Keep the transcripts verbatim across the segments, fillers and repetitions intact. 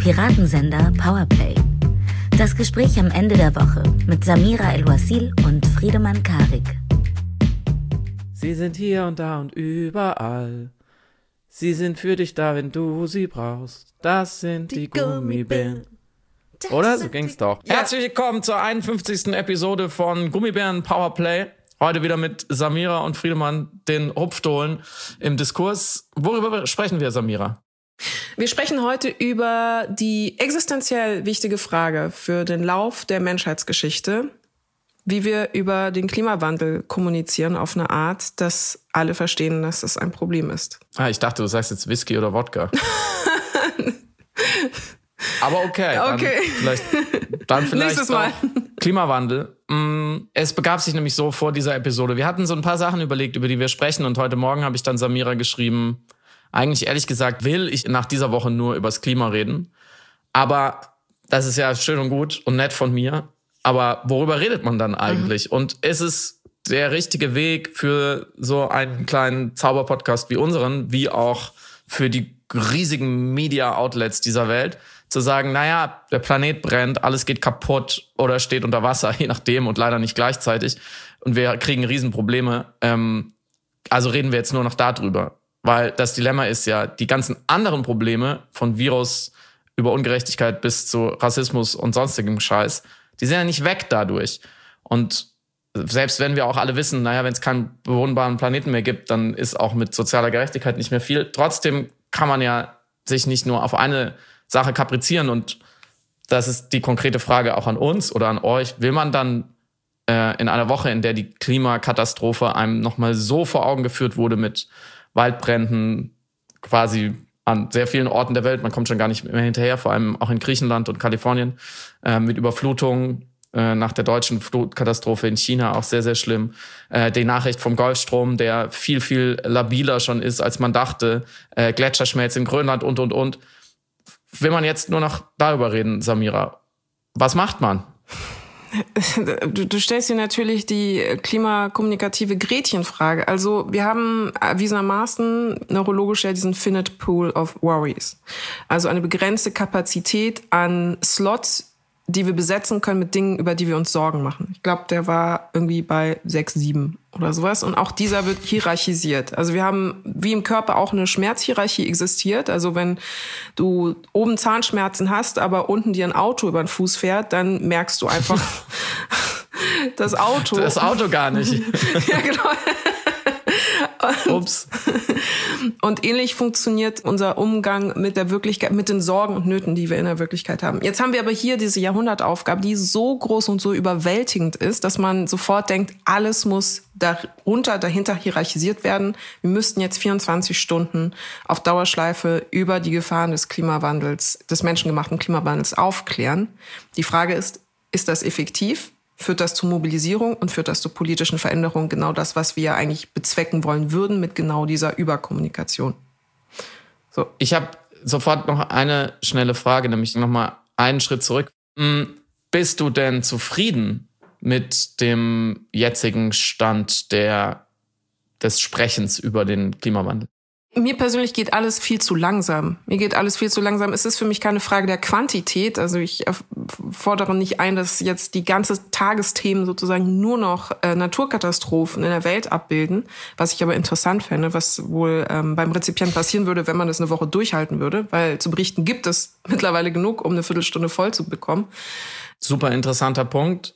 Piratensender Powerplay. Das Gespräch am Ende der Woche mit Samira El-Wasil und Friedemann Karik. Sie sind hier und da und überall. Sie sind für dich da, wenn du sie brauchst. Das sind die, die Gummibären. Oder? So ging's doch. Ja. Herzlich willkommen zur einundfünfzigsten Episode von Gummibären Powerplay. Heute wieder mit Samira und Friedemann, den Hupfdohlen, im Diskurs. Worüber sprechen wir, Samira? Wir sprechen heute über die existenziell wichtige Frage für den Lauf der Menschheitsgeschichte, wie wir über den Klimawandel kommunizieren auf eine Art, dass alle verstehen, dass es ein Problem ist. Ah, ich dachte, du sagst jetzt Whisky oder Wodka. Aber okay, dann okay. vielleicht, dann vielleicht Nächstes Mal. Klimawandel. Es begab sich nämlich so vor dieser Episode. Wir hatten so ein paar Sachen überlegt, über die wir sprechen, und heute Morgen habe ich dann Samira geschrieben, eigentlich ehrlich gesagt will ich nach dieser Woche nur übers Klima reden. Aber das ist ja schön und gut und nett von mir. Aber worüber redet man dann eigentlich? Mhm. Und ist es der richtige Weg für so einen kleinen Zauberpodcast wie unseren, wie auch für die riesigen Media-Outlets dieser Welt, zu sagen, naja, der Planet brennt, alles geht kaputt oder steht unter Wasser, je nachdem, und leider nicht gleichzeitig. Und wir kriegen Riesenprobleme. Ähm, also reden wir jetzt nur noch darüber. Weil das Dilemma ist ja, die ganzen anderen Probleme, von Virus über Ungerechtigkeit bis zu Rassismus und sonstigem Scheiß, die sind ja nicht weg dadurch. Und selbst wenn wir auch alle wissen, naja, wenn es keinen bewohnbaren Planeten mehr gibt, dann ist auch mit sozialer Gerechtigkeit nicht mehr viel. Trotzdem kann man ja sich nicht nur auf eine Sache kaprizieren. Und das ist die konkrete Frage auch an uns oder an euch. Will man dann äh, in einer Woche, in der die Klimakatastrophe einem nochmal so vor Augen geführt wurde mit Waldbränden quasi an sehr vielen Orten der Welt, man kommt schon gar nicht mehr hinterher, vor allem auch in Griechenland und Kalifornien, äh, mit Überflutungen äh, nach der deutschen Flutkatastrophe in China, auch sehr, sehr schlimm. Äh, die Nachricht vom Golfstrom, der viel, viel labiler schon ist, als man dachte, äh, Gletscherschmelz in Grönland und, und, und. Will man jetzt nur noch darüber reden, Samira? Was macht man? Du, du stellst dir natürlich die klimakommunikative Gretchenfrage. Also wir haben erwiesenermaßen neurologisch ja diesen Finite Pool of Worries. Also eine begrenzte Kapazität an Slots, die wir besetzen können mit Dingen, über die wir uns Sorgen machen. Ich glaube, der war irgendwie bei sechs, sieben oder sowas. Und auch dieser wird hierarchisiert. Also wir haben wie im Körper auch eine Schmerzhierarchie existiert. Also wenn du oben Zahnschmerzen hast, aber unten dir ein Auto über den Fuß fährt, dann merkst du einfach das Auto. Das Auto gar nicht. Ja, genau. Und, Ups. Und ähnlich funktioniert unser Umgang mit der Wirklichkeit, mit den Sorgen und Nöten, die wir in der Wirklichkeit haben. Jetzt haben wir aber hier diese Jahrhundertaufgabe, die so groß und so überwältigend ist, dass man sofort denkt, alles muss darunter, dahinter hierarchisiert werden. Wir müssten jetzt vierundzwanzig Stunden auf Dauerschleife über die Gefahren des Klimawandels, des menschengemachten Klimawandels aufklären. Die Frage ist, ist das effektiv? Führt das zu Mobilisierung und führt das zu politischen Veränderungen? Genau das, was wir ja eigentlich bezwecken wollen würden mit genau dieser Überkommunikation. So. Ich habe sofort noch eine schnelle Frage, nämlich nochmal einen Schritt zurück. Bist du denn zufrieden mit dem jetzigen Stand der, des Sprechens über den Klimawandel? Mir persönlich geht alles viel zu langsam. Mir geht alles viel zu langsam. Es ist für mich keine Frage der Quantität. Also ich fordere nicht ein, dass jetzt die ganze Tagesthemen sozusagen nur noch äh, Naturkatastrophen in der Welt abbilden, was ich aber interessant fände, was wohl ähm, beim Rezipienten passieren würde, wenn man das eine Woche durchhalten würde, weil zu berichten gibt es mittlerweile genug, um eine Viertelstunde voll zu bekommen. Super interessanter Punkt.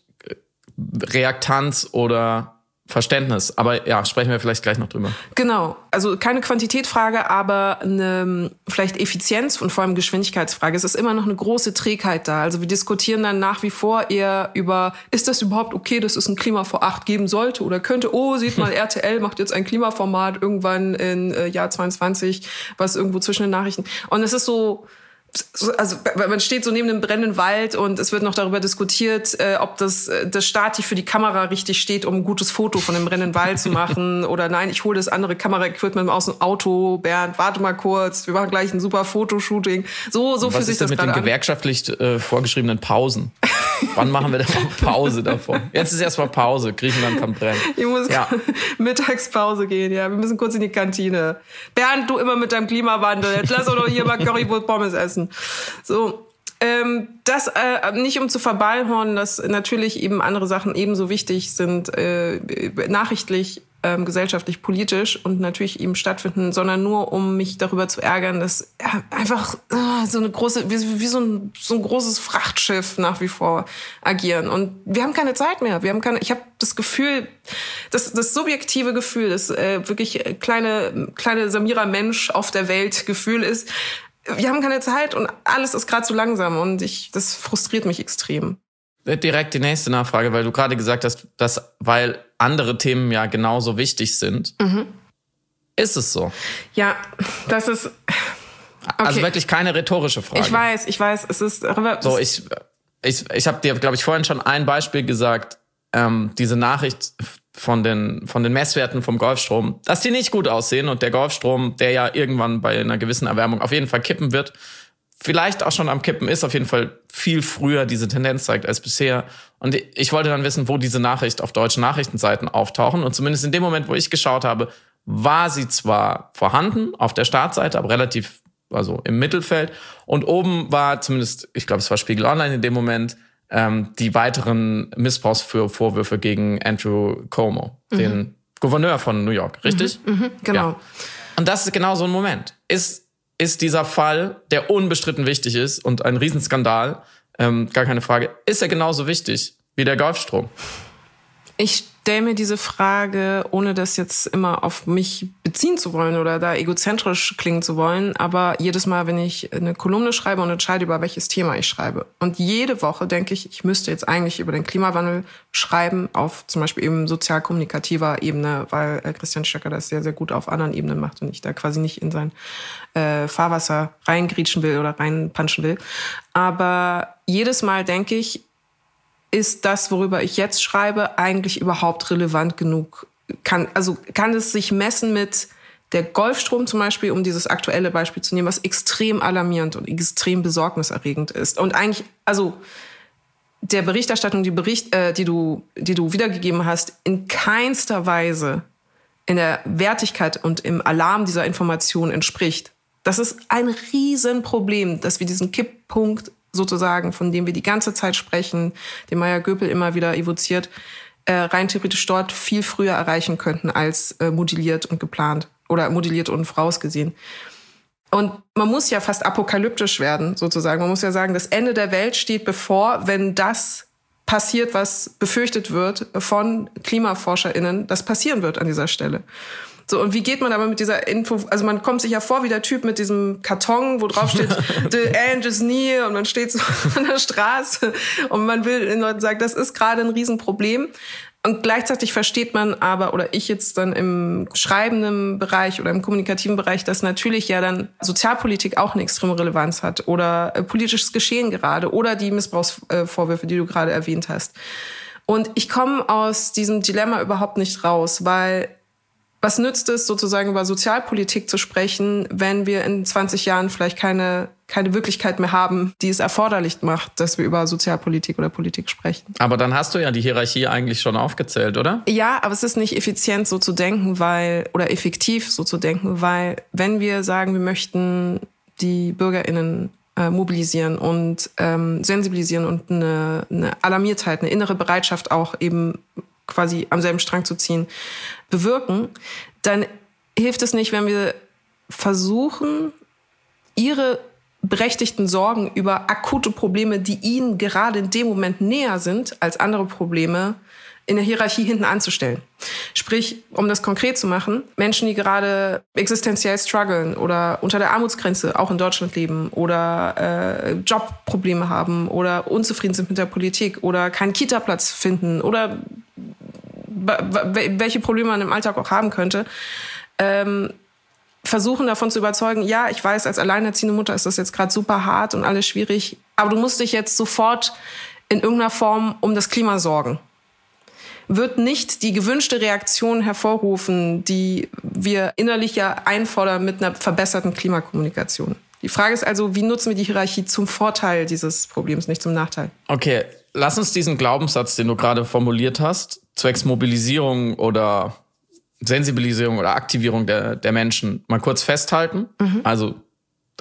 Reaktanz oder Verständnis. Aber ja, sprechen wir vielleicht gleich noch drüber. Genau. Also keine Quantitätsfrage, aber eine vielleicht Effizienz und vor allem Geschwindigkeitsfrage. Es ist immer noch eine große Trägheit da. Also wir diskutieren dann nach wie vor eher über, ist das überhaupt okay, dass es ein Klima vor acht geben sollte oder könnte? Oh, sieht mal, R T L macht jetzt ein Klimaformat irgendwann in äh, Jahr zweiundzwanzig, was irgendwo zwischen den Nachrichten. Und es ist so, also man steht so neben einem brennenden Wald und es wird noch darüber diskutiert, äh, ob das, das Stati für die Kamera richtig steht, um ein gutes Foto von dem brennenden Wald zu machen oder nein, ich hole das andere Kameraequipment aus dem Auto, Bernd, warte mal kurz, wir machen gleich ein super Fotoshooting. So, so fühlt sich das gerade an. Was ist denn mit den gewerkschaftlich äh, vorgeschriebenen Pausen? Wann machen wir denn Pause davon? Jetzt ist erstmal Pause, Griechenland kann brennen. Ich muss ja. Mittagspause gehen, ja, wir müssen kurz in die Kantine. Bernd, du immer mit deinem Klimawandel, jetzt lass uns doch hier mal Currywurst Pommes essen. müssen. So, ähm, das äh, nicht um zu verballhornen, dass natürlich eben andere Sachen ebenso wichtig sind, äh, nachrichtlich, ähm, gesellschaftlich, politisch und natürlich eben stattfinden, sondern nur um mich darüber zu ärgern, dass ja, einfach äh, so eine große, wie, wie so, ein, so ein großes Frachtschiff nach wie vor agieren. Und wir haben keine Zeit mehr. Wir haben keine. Ich habe das Gefühl, das, das subjektive Gefühl, das äh, wirklich kleine, kleine Samira Mensch auf der Welt Gefühl ist, wir haben keine Zeit und alles ist gerade zu langsam und ich, das frustriert mich extrem. Direkt die nächste Nachfrage, weil du gerade gesagt hast, dass weil andere Themen ja genauso wichtig sind. Mhm. Ist es so? Ja, das ist... Okay. Also wirklich keine rhetorische Frage. Ich weiß, ich weiß, es ist... So, ich, ich, ich habe dir, glaube ich, vorhin schon ein Beispiel gesagt, ähm, diese Nachricht von den, von den Messwerten vom Golfstrom, dass die nicht gut aussehen und der Golfstrom, der ja irgendwann bei einer gewissen Erwärmung auf jeden Fall kippen wird, vielleicht auch schon am Kippen ist, auf jeden Fall viel früher diese Tendenz zeigt als bisher. Und ich wollte dann wissen, wo diese Nachricht auf deutschen Nachrichtenseiten auftauchen. Und zumindest in dem Moment, wo ich geschaut habe, war sie zwar vorhanden auf der Startseite, aber relativ, also im Mittelfeld. Und oben war zumindest, ich glaube, es war Spiegel Online in dem Moment, ähm, die weiteren Missbrauchsvorwürfe gegen Andrew Cuomo, mhm. den Gouverneur von New York, richtig? Mhm, mhm, genau. Ja. Und das ist genau so ein Moment. Ist ist dieser Fall, der unbestritten wichtig ist und ein Riesenskandal, ähm, gar keine Frage, ist er genauso wichtig wie der Golfstrom? Ich stelle mir diese Frage, ohne das jetzt immer auf mich beziehen zu wollen oder da egozentrisch klingen zu wollen, aber jedes Mal, wenn ich eine Kolumne schreibe und entscheide, über welches Thema ich schreibe. Und jede Woche denke ich, ich müsste jetzt eigentlich über den Klimawandel schreiben, auf zum Beispiel eben sozial-kommunikativer Ebene, weil Christian Stöcker das sehr, sehr gut auf anderen Ebenen macht und ich da quasi nicht in sein äh, Fahrwasser reingrietschen will oder reinpanschen will. Aber jedes Mal denke ich, ist das, worüber ich jetzt schreibe, eigentlich überhaupt relevant genug? Kann, also kann es sich messen mit der Golfstrom zum Beispiel, um dieses aktuelle Beispiel zu nehmen, was extrem alarmierend und extrem besorgniserregend ist. Und eigentlich, also der Berichterstattung, die, Bericht, äh, die, du, die du wiedergegeben hast, in keinster Weise in der Wertigkeit und im Alarm dieser Information entspricht. Das ist ein Riesenproblem, dass wir diesen Kipppunkt sozusagen, von dem wir die ganze Zeit sprechen, den Meyer-Göpel immer wieder evoziert, äh, rein theoretisch dort viel früher erreichen könnten als äh, modelliert und geplant oder modelliert und vorausgesehen. Und man muss ja fast apokalyptisch werden, sozusagen. Man muss ja sagen, das Ende der Welt steht bevor, wenn das passiert, was befürchtet wird von KlimaforscherInnen, das passieren wird an dieser Stelle. So, und wie geht man aber mit dieser Info, also man kommt sich ja vor wie der Typ mit diesem Karton, wo drauf steht, the end is near, und man steht so an der Straße und man will den Leuten sagen, das ist gerade ein Riesenproblem. Und gleichzeitig versteht man aber, oder ich jetzt dann im schreibenden Bereich oder im kommunikativen Bereich, dass natürlich ja dann Sozialpolitik auch eine extreme Relevanz hat oder äh, politisches Geschehen gerade oder die Missbrauchsvorwürfe, die du gerade erwähnt hast. Und ich komme aus diesem Dilemma überhaupt nicht raus, weil was nützt es, sozusagen über Sozialpolitik zu sprechen, wenn wir in zwanzig Jahren vielleicht keine, keine Wirklichkeit mehr haben, die es erforderlich macht, dass wir über Sozialpolitik oder Politik sprechen? Aber dann hast du ja die Hierarchie eigentlich schon aufgezählt, oder? Ja, aber es ist nicht effizient so zu denken, weil, oder effektiv so zu denken, weil wenn wir sagen, wir möchten die BürgerInnen äh, mobilisieren und ähm, sensibilisieren und eine, eine Alarmiertheit, eine innere Bereitschaft auch eben quasi am selben Strang zu ziehen, bewirken, dann hilft es nicht, wenn wir versuchen, ihre berechtigten Sorgen über akute Probleme, die ihnen gerade in dem Moment näher sind als andere Probleme, in der Hierarchie hinten anzustellen. Sprich, um das konkret zu machen, Menschen, die gerade existenziell strugglen oder unter der Armutsgrenze auch in Deutschland leben oder äh, Jobprobleme haben oder unzufrieden sind mit der Politik oder keinen Kita-Platz finden oder welche Probleme man im Alltag auch haben könnte, ähm, versuchen davon zu überzeugen, ja, ich weiß, als alleinerziehende Mutter ist das jetzt gerade super hart und alles schwierig, aber du musst dich jetzt sofort in irgendeiner Form um das Klima sorgen. Wird nicht die gewünschte Reaktion hervorrufen, die wir innerlich ja einfordern mit einer verbesserten Klimakommunikation. Die Frage ist also, wie nutzen wir die Hierarchie zum Vorteil dieses Problems, nicht zum Nachteil? Okay, lass uns diesen Glaubenssatz, den du gerade formuliert hast, zwecks Mobilisierung oder Sensibilisierung oder Aktivierung der, der Menschen mal kurz festhalten. Mhm. Also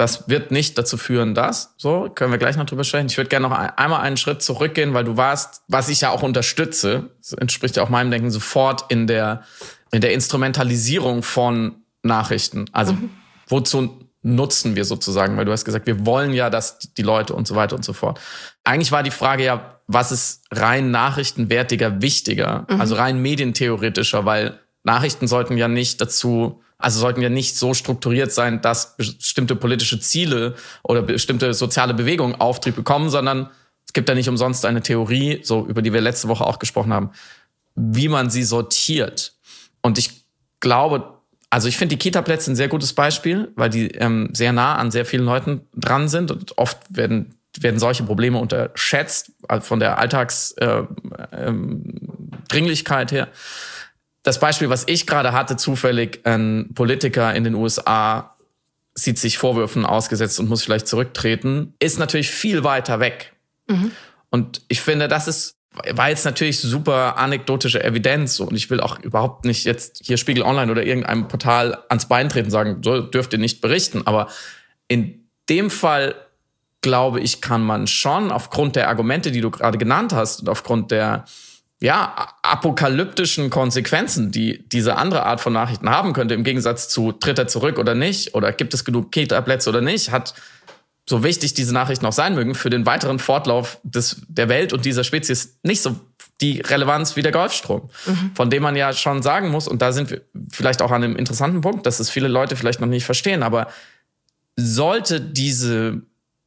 das wird nicht dazu führen, dass, so, können wir gleich noch drüber sprechen. Ich würde gerne noch ein, einmal einen Schritt zurückgehen, weil du warst, was ich ja auch unterstütze, das entspricht ja auch meinem Denken, sofort in der, in der Instrumentalisierung von Nachrichten. Also, mhm. wozu nutzen wir sozusagen? Weil du hast gesagt, wir wollen ja, dass die Leute und so weiter und so fort. Eigentlich war die Frage ja, was ist rein nachrichtenwertiger wichtiger? Mhm. Also rein medientheoretischer, weil Nachrichten sollten ja nicht dazu, also sollten ja nicht so strukturiert sein, dass bestimmte politische Ziele oder bestimmte soziale Bewegungen Auftrieb bekommen, sondern es gibt ja nicht umsonst eine Theorie, so über die wir letzte Woche auch gesprochen haben, wie man sie sortiert. Und ich glaube, also ich finde die Kita-Plätze ein sehr gutes Beispiel, weil die ähm, sehr nah an sehr vielen Leuten dran sind und oft werden werden solche Probleme unterschätzt, also von der Alltagsdringlichkeit äh, ähm, her. Das Beispiel, was ich gerade hatte, zufällig, ein Politiker in den U S A sieht sich Vorwürfen ausgesetzt und muss vielleicht zurücktreten, ist natürlich viel weiter weg. Mhm. Und ich finde, das ist, war jetzt natürlich super anekdotische Evidenz und ich will auch überhaupt nicht jetzt hier Spiegel Online oder irgendeinem Portal ans Bein treten und sagen, so dürft ihr nicht berichten. Aber in dem Fall, glaube ich, kann man schon aufgrund der Argumente, die du gerade genannt hast und aufgrund der ja, apokalyptischen Konsequenzen, die diese andere Art von Nachrichten haben könnte, im Gegensatz zu tritt er zurück oder nicht oder gibt es genug Kita-Plätze oder nicht, hat, so wichtig diese Nachrichten auch sein mögen, für den weiteren Fortlauf des, der Welt und dieser Spezies nicht so die Relevanz wie der Golfstrom, mhm. von dem man ja schon sagen muss, und da sind wir vielleicht auch an einem interessanten Punkt, dass es viele Leute vielleicht noch nicht verstehen, aber sollte diese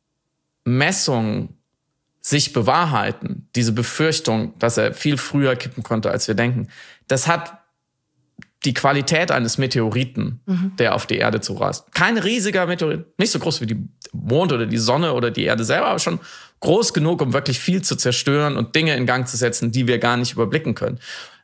Messung sich bewahrheiten, diese Befürchtung, dass er viel früher kippen konnte, als wir denken, das hat die Qualität eines Meteoriten, mhm. der auf die Erde zurast. Kein riesiger Meteorit, nicht so groß wie die Mond oder die Sonne oder die Erde selber, aber schon groß genug, um wirklich viel zu zerstören und Dinge in Gang zu setzen, die wir gar nicht überblicken können.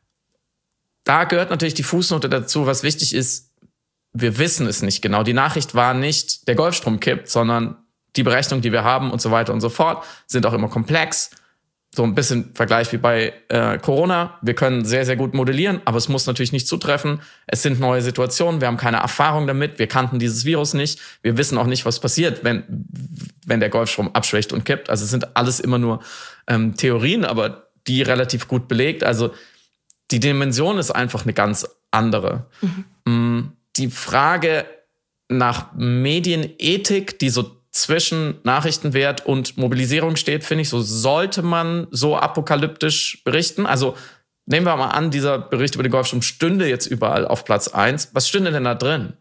Da gehört natürlich die Fußnote dazu, was wichtig ist, wir wissen es nicht genau. Die Nachricht war nicht, der Golfstrom kippt, sondern die Berechnungen, die wir haben und so weiter und so fort, sind auch immer komplex. So ein bisschen Vergleich wie bei äh, Corona. Wir können sehr, sehr gut modellieren, aber es muss natürlich nicht zutreffen. Es sind neue Situationen, wir haben keine Erfahrung damit, wir kannten dieses Virus nicht. Wir wissen auch nicht, was passiert, wenn, wenn der Golfstrom abschwächt und kippt. Also es sind alles immer nur ähm, Theorien, aber die relativ gut belegt. Also die Dimension ist einfach eine ganz andere. Mhm. Die Frage nach Medienethik, die so zwischen Nachrichtenwert und Mobilisierung steht, finde ich, so sollte man so apokalyptisch berichten. Also nehmen wir mal an, dieser Bericht über den Golfstrom stünde jetzt überall auf Platz eins. Was stünde denn da drin?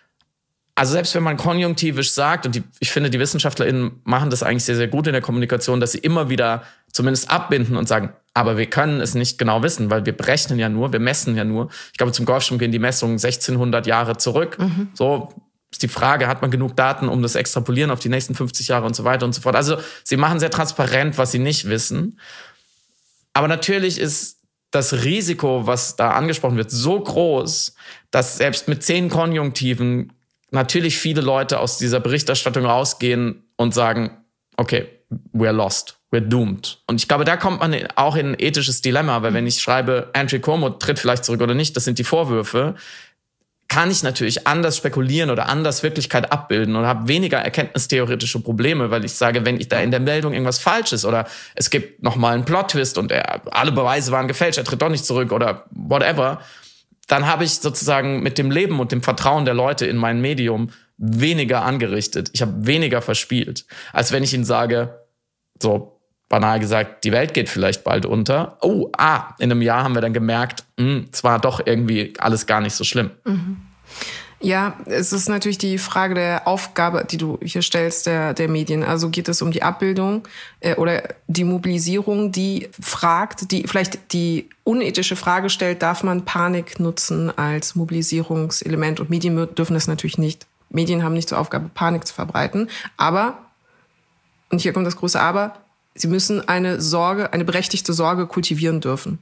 Also selbst wenn man konjunktivisch sagt, und die, ich finde, die WissenschaftlerInnen machen das eigentlich sehr, sehr gut in der Kommunikation, dass sie immer wieder zumindest abbinden und sagen, aber wir können es nicht genau wissen, weil wir berechnen ja nur, wir messen ja nur. Ich glaube, zum Golfstrom gehen die Messungen sechzehnhundert Jahre zurück. Mhm. So ist die Frage, hat man genug Daten, um das extrapolieren auf die nächsten fünfzig Jahre und so weiter und so fort. Also sie machen sehr transparent, was sie nicht wissen. Aber natürlich ist das Risiko, was da angesprochen wird, so groß, dass selbst mit zehn Konjunktiven natürlich viele Leute aus dieser Berichterstattung rausgehen und sagen, okay, we're lost, we're doomed. Und ich glaube, da kommt man auch in ein ethisches Dilemma, weil wenn ich schreibe, Andrew Cuomo tritt vielleicht zurück oder nicht, das sind die Vorwürfe, kann ich natürlich anders spekulieren oder anders Wirklichkeit abbilden und habe weniger erkenntnistheoretische Probleme, weil ich sage, wenn ich da in der Meldung irgendwas falsch ist oder es gibt nochmal einen Plot-Twist und er, alle Beweise waren gefälscht, er tritt doch nicht zurück oder whatever, dann habe ich sozusagen mit dem Leben und dem Vertrauen der Leute in mein Medium weniger angerichtet. Ich habe weniger verspielt, als wenn ich ihnen sage, so banal gesagt, die Welt geht vielleicht bald unter. Oh, ah, in einem Jahr haben wir dann gemerkt, mh, es war doch irgendwie alles gar nicht so schlimm. Mhm. Ja, es ist natürlich die Frage der Aufgabe, die du hier stellst, der, der Medien. Also geht es um die Abbildung äh, oder die Mobilisierung, die fragt, die vielleicht die unethische Frage stellt, darf man Panik nutzen als Mobilisierungselement? Und Medien dürfen das natürlich nicht. Medien haben nicht zur Aufgabe, Panik zu verbreiten. Aber, und hier kommt das große Aber, sie müssen eine Sorge, eine berechtigte Sorge kultivieren dürfen.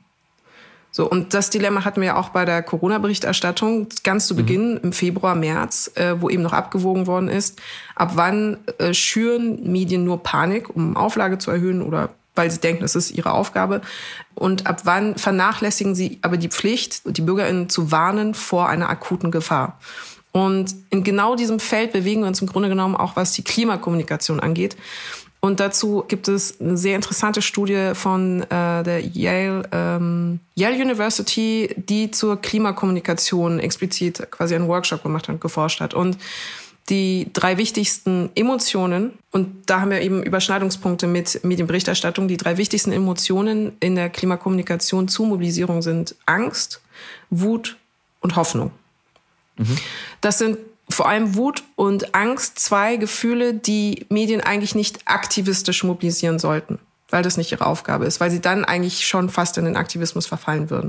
So, und das Dilemma hatten wir ja auch bei der Corona-Berichterstattung ganz zu Beginn, mhm. im Februar, März, äh, wo eben noch abgewogen worden ist, ab wann äh, schüren Medien nur Panik, um Auflage zu erhöhen oder weil sie denken, das ist ihre Aufgabe. Und ab wann vernachlässigen sie aber die Pflicht, die BürgerInnen zu warnen vor einer akuten Gefahr. Und in genau diesem Feld bewegen wir uns im Grunde genommen auch, was die Klimakommunikation angeht. Und dazu gibt es eine sehr interessante Studie von äh, der Yale, ähm, Yale University, die zur Klimakommunikation explizit quasi einen Workshop gemacht hat, geforscht hat. Und die drei wichtigsten Emotionen, und da haben wir eben Überschneidungspunkte mit Medienberichterstattung, die drei wichtigsten Emotionen in der Klimakommunikation zu Mobilisierung sind Angst, Wut und Hoffnung. Mhm. Das sind vor allem Wut und Angst, zwei Gefühle, die Medien eigentlich nicht aktivistisch mobilisieren sollten, weil das nicht ihre Aufgabe ist, weil sie dann eigentlich schon fast in den Aktivismus verfallen würden.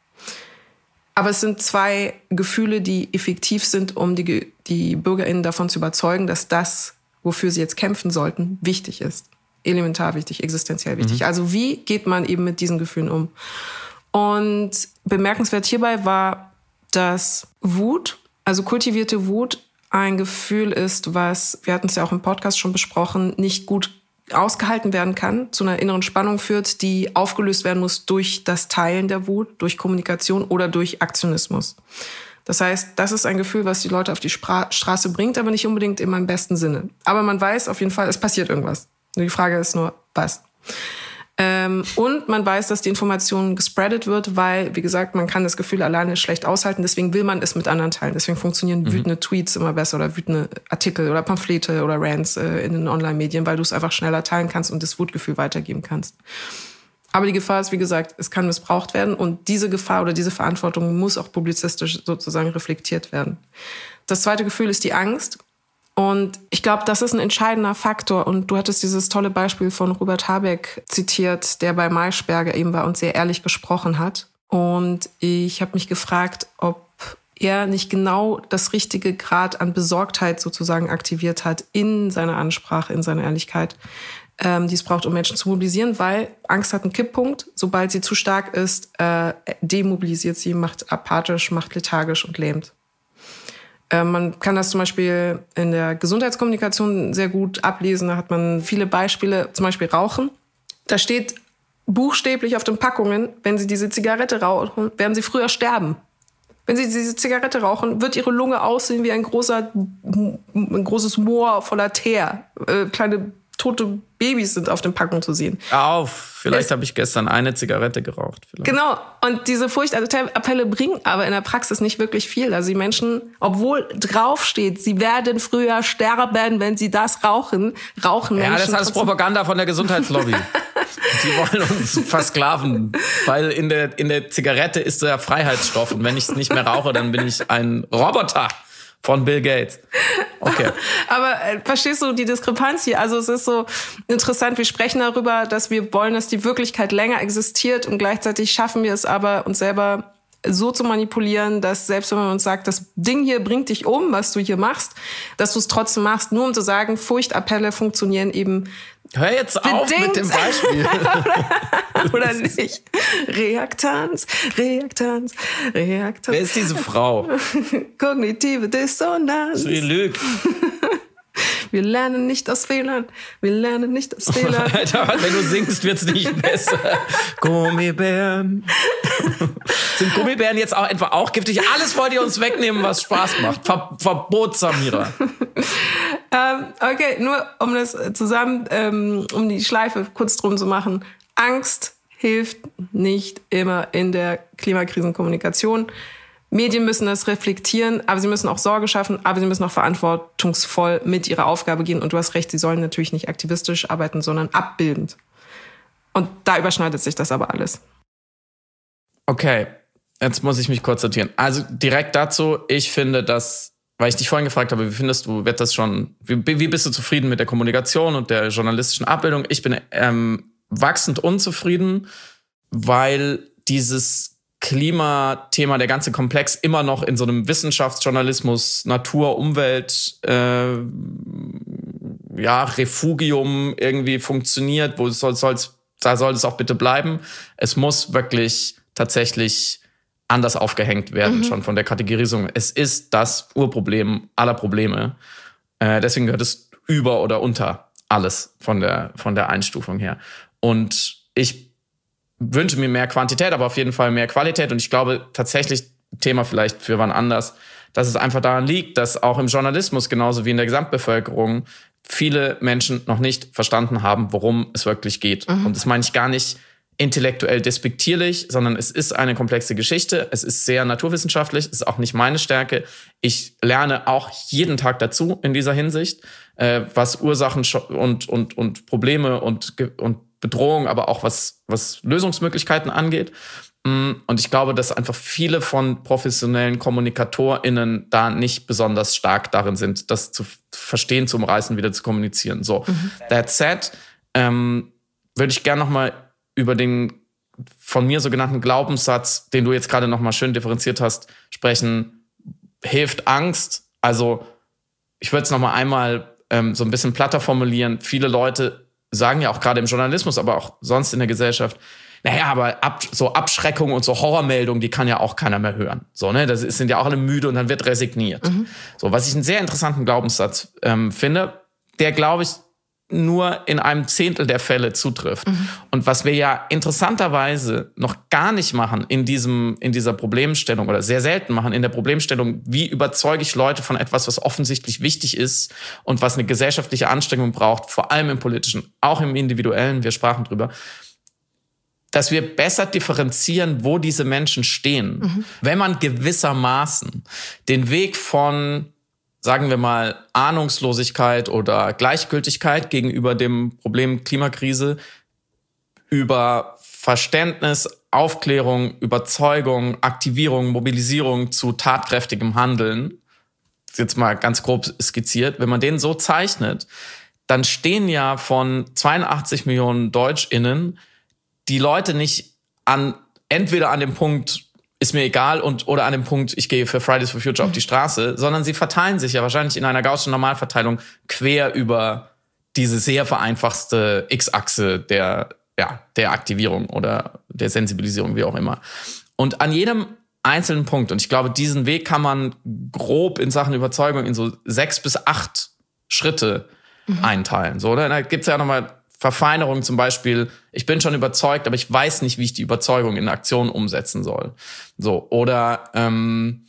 Aber es sind zwei Gefühle, die effektiv sind, um die, die BürgerInnen davon zu überzeugen, dass das, wofür sie jetzt kämpfen sollten, wichtig ist. Elementar wichtig, existenziell wichtig. Mhm. Also wie geht man eben mit diesen Gefühlen um? Und bemerkenswert hierbei war, dass Wut, also kultivierte Wut, ein Gefühl ist, was, wir hatten es ja auch im Podcast schon besprochen, nicht gut ausgehalten werden kann, zu einer inneren Spannung führt, die aufgelöst werden muss durch das Teilen der Wut, durch Kommunikation oder durch Aktionismus. Das heißt, das ist ein Gefühl, was die Leute auf die Spra- Straße bringt, aber nicht unbedingt immer im besten Sinne. Aber man weiß auf jeden Fall, es passiert irgendwas. Die Frage ist nur, was? Ähm, und man weiß, dass die Information gespreadet wird, weil, wie gesagt, man kann das Gefühl alleine schlecht aushalten. Deswegen will man es mit anderen teilen. Deswegen funktionieren mhm. wütende Tweets immer besser oder wütende Artikel oder Pamphlete oder Rants äh, in den Online-Medien, weil du es einfach schneller teilen kannst und das Wutgefühl weitergeben kannst. Aber die Gefahr ist, wie gesagt, es kann missbraucht werden und diese Gefahr oder diese Verantwortung muss auch publizistisch sozusagen reflektiert werden. Das zweite Gefühl ist die Angst. Und ich glaube, das ist ein entscheidender Faktor. Und du hattest dieses tolle Beispiel von Robert Habeck zitiert, der bei Maischberger eben war und sehr ehrlich gesprochen hat. Und ich habe mich gefragt, ob er nicht genau das richtige Grad an Besorgtheit sozusagen aktiviert hat in seiner Ansprache, in seiner Ehrlichkeit, ähm, die es braucht, um Menschen zu mobilisieren, weil Angst hat einen Kipppunkt. Sobald sie zu stark ist, äh, demobilisiert sie, macht apathisch, macht lethargisch und lähmt. Man kann das zum Beispiel in der Gesundheitskommunikation sehr gut ablesen. Da hat man viele Beispiele, zum Beispiel Rauchen. Da steht buchstäblich auf den Packungen, wenn Sie diese Zigarette rauchen, werden Sie früher sterben. Wenn Sie diese Zigarette rauchen, wird Ihre Lunge aussehen wie ein großer, ein großes Moor voller Teer. Äh, kleine tote Babys sind auf den Packungen zu sehen. Auf, vielleicht habe ich gestern eine Zigarette geraucht. Vielleicht. Genau, und diese Furchtappelle bringen aber in der Praxis nicht wirklich viel. Also die Menschen, obwohl draufsteht, sie werden früher sterben, wenn sie das rauchen, rauchen Menschen. Ja, das ist alles Propaganda von der Gesundheitslobby. Die wollen uns versklaven, weil in der, in der Zigarette ist der Freiheitsstoff und wenn ich es nicht mehr rauche, dann bin ich ein Roboter. Von Bill Gates. Okay. Aber äh, verstehst du die Diskrepanz hier? Also es ist so interessant, wir sprechen darüber, dass wir wollen, dass die Wirklichkeit länger existiert und gleichzeitig schaffen wir es aber, uns selber so zu manipulieren, dass selbst wenn man uns sagt, das Ding hier bringt dich um, was du hier machst, dass du es trotzdem machst, nur um zu sagen, Furchtappelle funktionieren eben. Hör jetzt auf bedingt. Mit dem Beispiel. Oder nicht? Reaktanz, Reaktanz, Reaktanz. Wer ist diese Frau? Kognitive Dissonanz. Sie lügt. Wir lernen nicht aus Fehlern. Wir lernen nicht aus Fehlern. Alter, wenn du singst, wird's nicht besser. Gummibären. Sind Gummibären jetzt auch etwa auch giftig? Alles wollt ihr uns wegnehmen, was Spaß macht. Ver- Verbot, Samira. ähm, okay, nur um das zusammen, ähm, um die Schleife kurz drum zu machen. Angst hilft nicht immer in der Klimakrisenkommunikation. Medien müssen das reflektieren, aber sie müssen auch Sorge schaffen, aber sie müssen auch verantwortungsvoll mit ihrer Aufgabe gehen. Und du hast recht, sie sollen natürlich nicht aktivistisch arbeiten, sondern abbildend. Und da überschneidet sich das aber alles. Okay, jetzt muss ich mich kurz sortieren. Also direkt dazu, ich finde, dass, weil ich dich vorhin gefragt habe, wie findest du, wird das schon, wie, wie bist du zufrieden mit der Kommunikation und der journalistischen Abbildung? Ich bin ähm, wachsend unzufrieden, weil dieses Klimathema, der ganze Komplex immer noch in so einem Wissenschaftsjournalismus, Natur, Umwelt, äh, ja, Refugium irgendwie funktioniert, wo es soll, soll's, da soll es auch bitte bleiben. Es muss wirklich tatsächlich anders aufgehängt werden, mhm. schon von der Kategorisierung. Es ist das Urproblem aller Probleme. Äh, deswegen gehört es über oder unter alles von der, von der Einstufung her. Und ich wünsche mir mehr Quantität, aber auf jeden Fall mehr Qualität. Und ich glaube tatsächlich, Thema vielleicht für wann anders, dass es einfach daran liegt, dass auch im Journalismus genauso wie in der Gesamtbevölkerung viele Menschen noch nicht verstanden haben, worum es wirklich geht. Mhm. Und das meine ich gar nicht intellektuell despektierlich, sondern es ist eine komplexe Geschichte. Es ist sehr naturwissenschaftlich, es ist auch nicht meine Stärke. Ich lerne auch jeden Tag dazu in dieser Hinsicht, äh, was Ursachen und, und, und Probleme und, und Bedrohungen, aber auch was, was Lösungsmöglichkeiten angeht. Und ich glaube, dass einfach viele von professionellen KommunikatorInnen da nicht besonders stark darin sind, das zu verstehen, zu umreißen, wieder zu kommunizieren. So, mhm. That said, ähm, würde ich gerne nochmal über den von mir sogenannten Glaubenssatz, den du jetzt gerade nochmal schön differenziert hast, sprechen. Hilft Angst? Also, ich würde es nochmal einmal ähm, so ein bisschen platter formulieren. Viele Leute sagen ja auch gerade im Journalismus, aber auch sonst in der Gesellschaft, naja, aber ab, so Abschreckung und so Horrormeldungen, die kann ja auch keiner mehr hören. So, ne, das sind ja auch alle müde und dann wird resigniert. Mhm. So, was ich einen sehr interessanten Glaubenssatz ähm, finde, der, glaube ich, nur in einem Zehntel der Fälle zutrifft. Mhm. Und was wir ja interessanterweise noch gar nicht machen in diesem, in dieser Problemstellung oder sehr selten machen in der Problemstellung, wie überzeuge ich Leute von etwas, was offensichtlich wichtig ist und was eine gesellschaftliche Anstrengung braucht, vor allem im Politischen, auch im Individuellen, wir sprachen drüber, dass wir besser differenzieren, wo diese Menschen stehen. Mhm. Wenn man gewissermaßen den Weg von, sagen wir mal, Ahnungslosigkeit oder Gleichgültigkeit gegenüber dem Problem Klimakrise über Verständnis, Aufklärung, Überzeugung, Aktivierung, Mobilisierung zu tatkräftigem Handeln, jetzt mal ganz grob skizziert, wenn man den so zeichnet, dann stehen ja von zweiundachtzig Millionen DeutschInnen die Leute nicht an, entweder an dem Punkt, ist mir egal, und oder an dem Punkt, ich gehe für Fridays for Future auf die Straße, sondern sie verteilen sich ja wahrscheinlich in einer gaußschen Normalverteilung quer über diese sehr vereinfachte X-Achse der, ja, der Aktivierung oder der Sensibilisierung, wie auch immer. Und an jedem einzelnen Punkt, und ich glaube, diesen Weg kann man grob in Sachen Überzeugung in so sechs bis acht Schritte mhm. einteilen. So, oder? Da gibt's ja nochmal Verfeinerung, zum Beispiel, ich bin schon überzeugt, aber ich weiß nicht, wie ich die Überzeugung in Aktion umsetzen soll. So, oder ähm,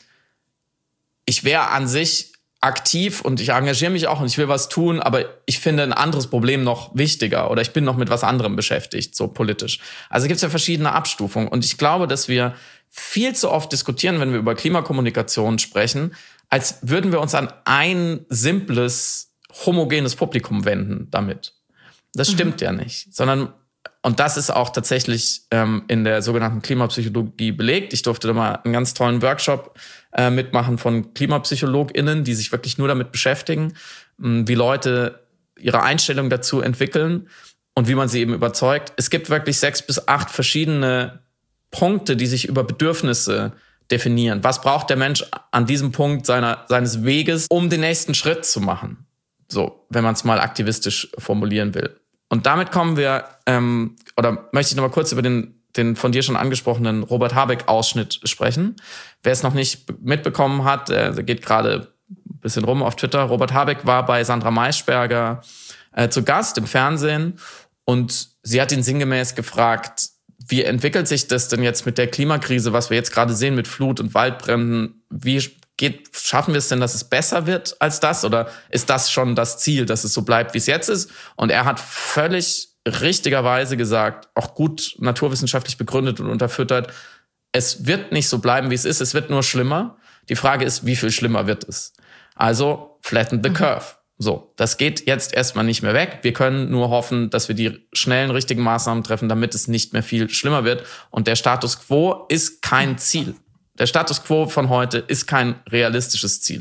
ich wäre an sich aktiv und ich engagiere mich auch und ich will was tun, aber ich finde ein anderes Problem noch wichtiger oder ich bin noch mit was anderem beschäftigt, so politisch. Also gibt es ja verschiedene Abstufungen und ich glaube, dass wir viel zu oft diskutieren, wenn wir über Klimakommunikation sprechen, als würden wir uns an ein simples, homogenes Publikum wenden damit. Das stimmt mhm. ja nicht, sondern, und das ist auch tatsächlich ähm, in der sogenannten Klimapsychologie belegt. Ich durfte da mal einen ganz tollen Workshop äh, mitmachen von KlimapsychologInnen, die sich wirklich nur damit beschäftigen, mh, wie Leute ihre Einstellung dazu entwickeln und wie man sie eben überzeugt. Es gibt wirklich sechs bis acht verschiedene Punkte, die sich über Bedürfnisse definieren. Was braucht der Mensch an diesem Punkt seiner, seines Weges, um den nächsten Schritt zu machen? So, wenn man es mal aktivistisch formulieren will. Und damit kommen wir, ähm, oder möchte ich noch mal kurz über den, den von dir schon angesprochenen Robert Habeck-Ausschnitt sprechen. Wer es noch nicht mitbekommen hat, der geht gerade ein bisschen rum auf Twitter. Robert Habeck war bei Sandra Maischberger äh, zu Gast im Fernsehen und sie hat ihn sinngemäß gefragt, wie entwickelt sich das denn jetzt mit der Klimakrise, was wir jetzt gerade sehen mit Flut und Waldbränden? Wie geht, schaffen wir es denn, dass es besser wird als das? Oder ist das schon das Ziel, dass es so bleibt, wie es jetzt ist? Und er hat völlig richtigerweise gesagt, auch gut naturwissenschaftlich begründet und unterfüttert, es wird nicht so bleiben, wie es ist, es wird nur schlimmer. Die Frage ist, wie viel schlimmer wird es? Also flatten the curve. So, das geht jetzt erstmal nicht mehr weg. Wir können nur hoffen, dass wir die schnellen, richtigen Maßnahmen treffen, damit es nicht mehr viel schlimmer wird. Und der Status quo ist kein Ziel. Der Status quo von heute ist kein realistisches Ziel.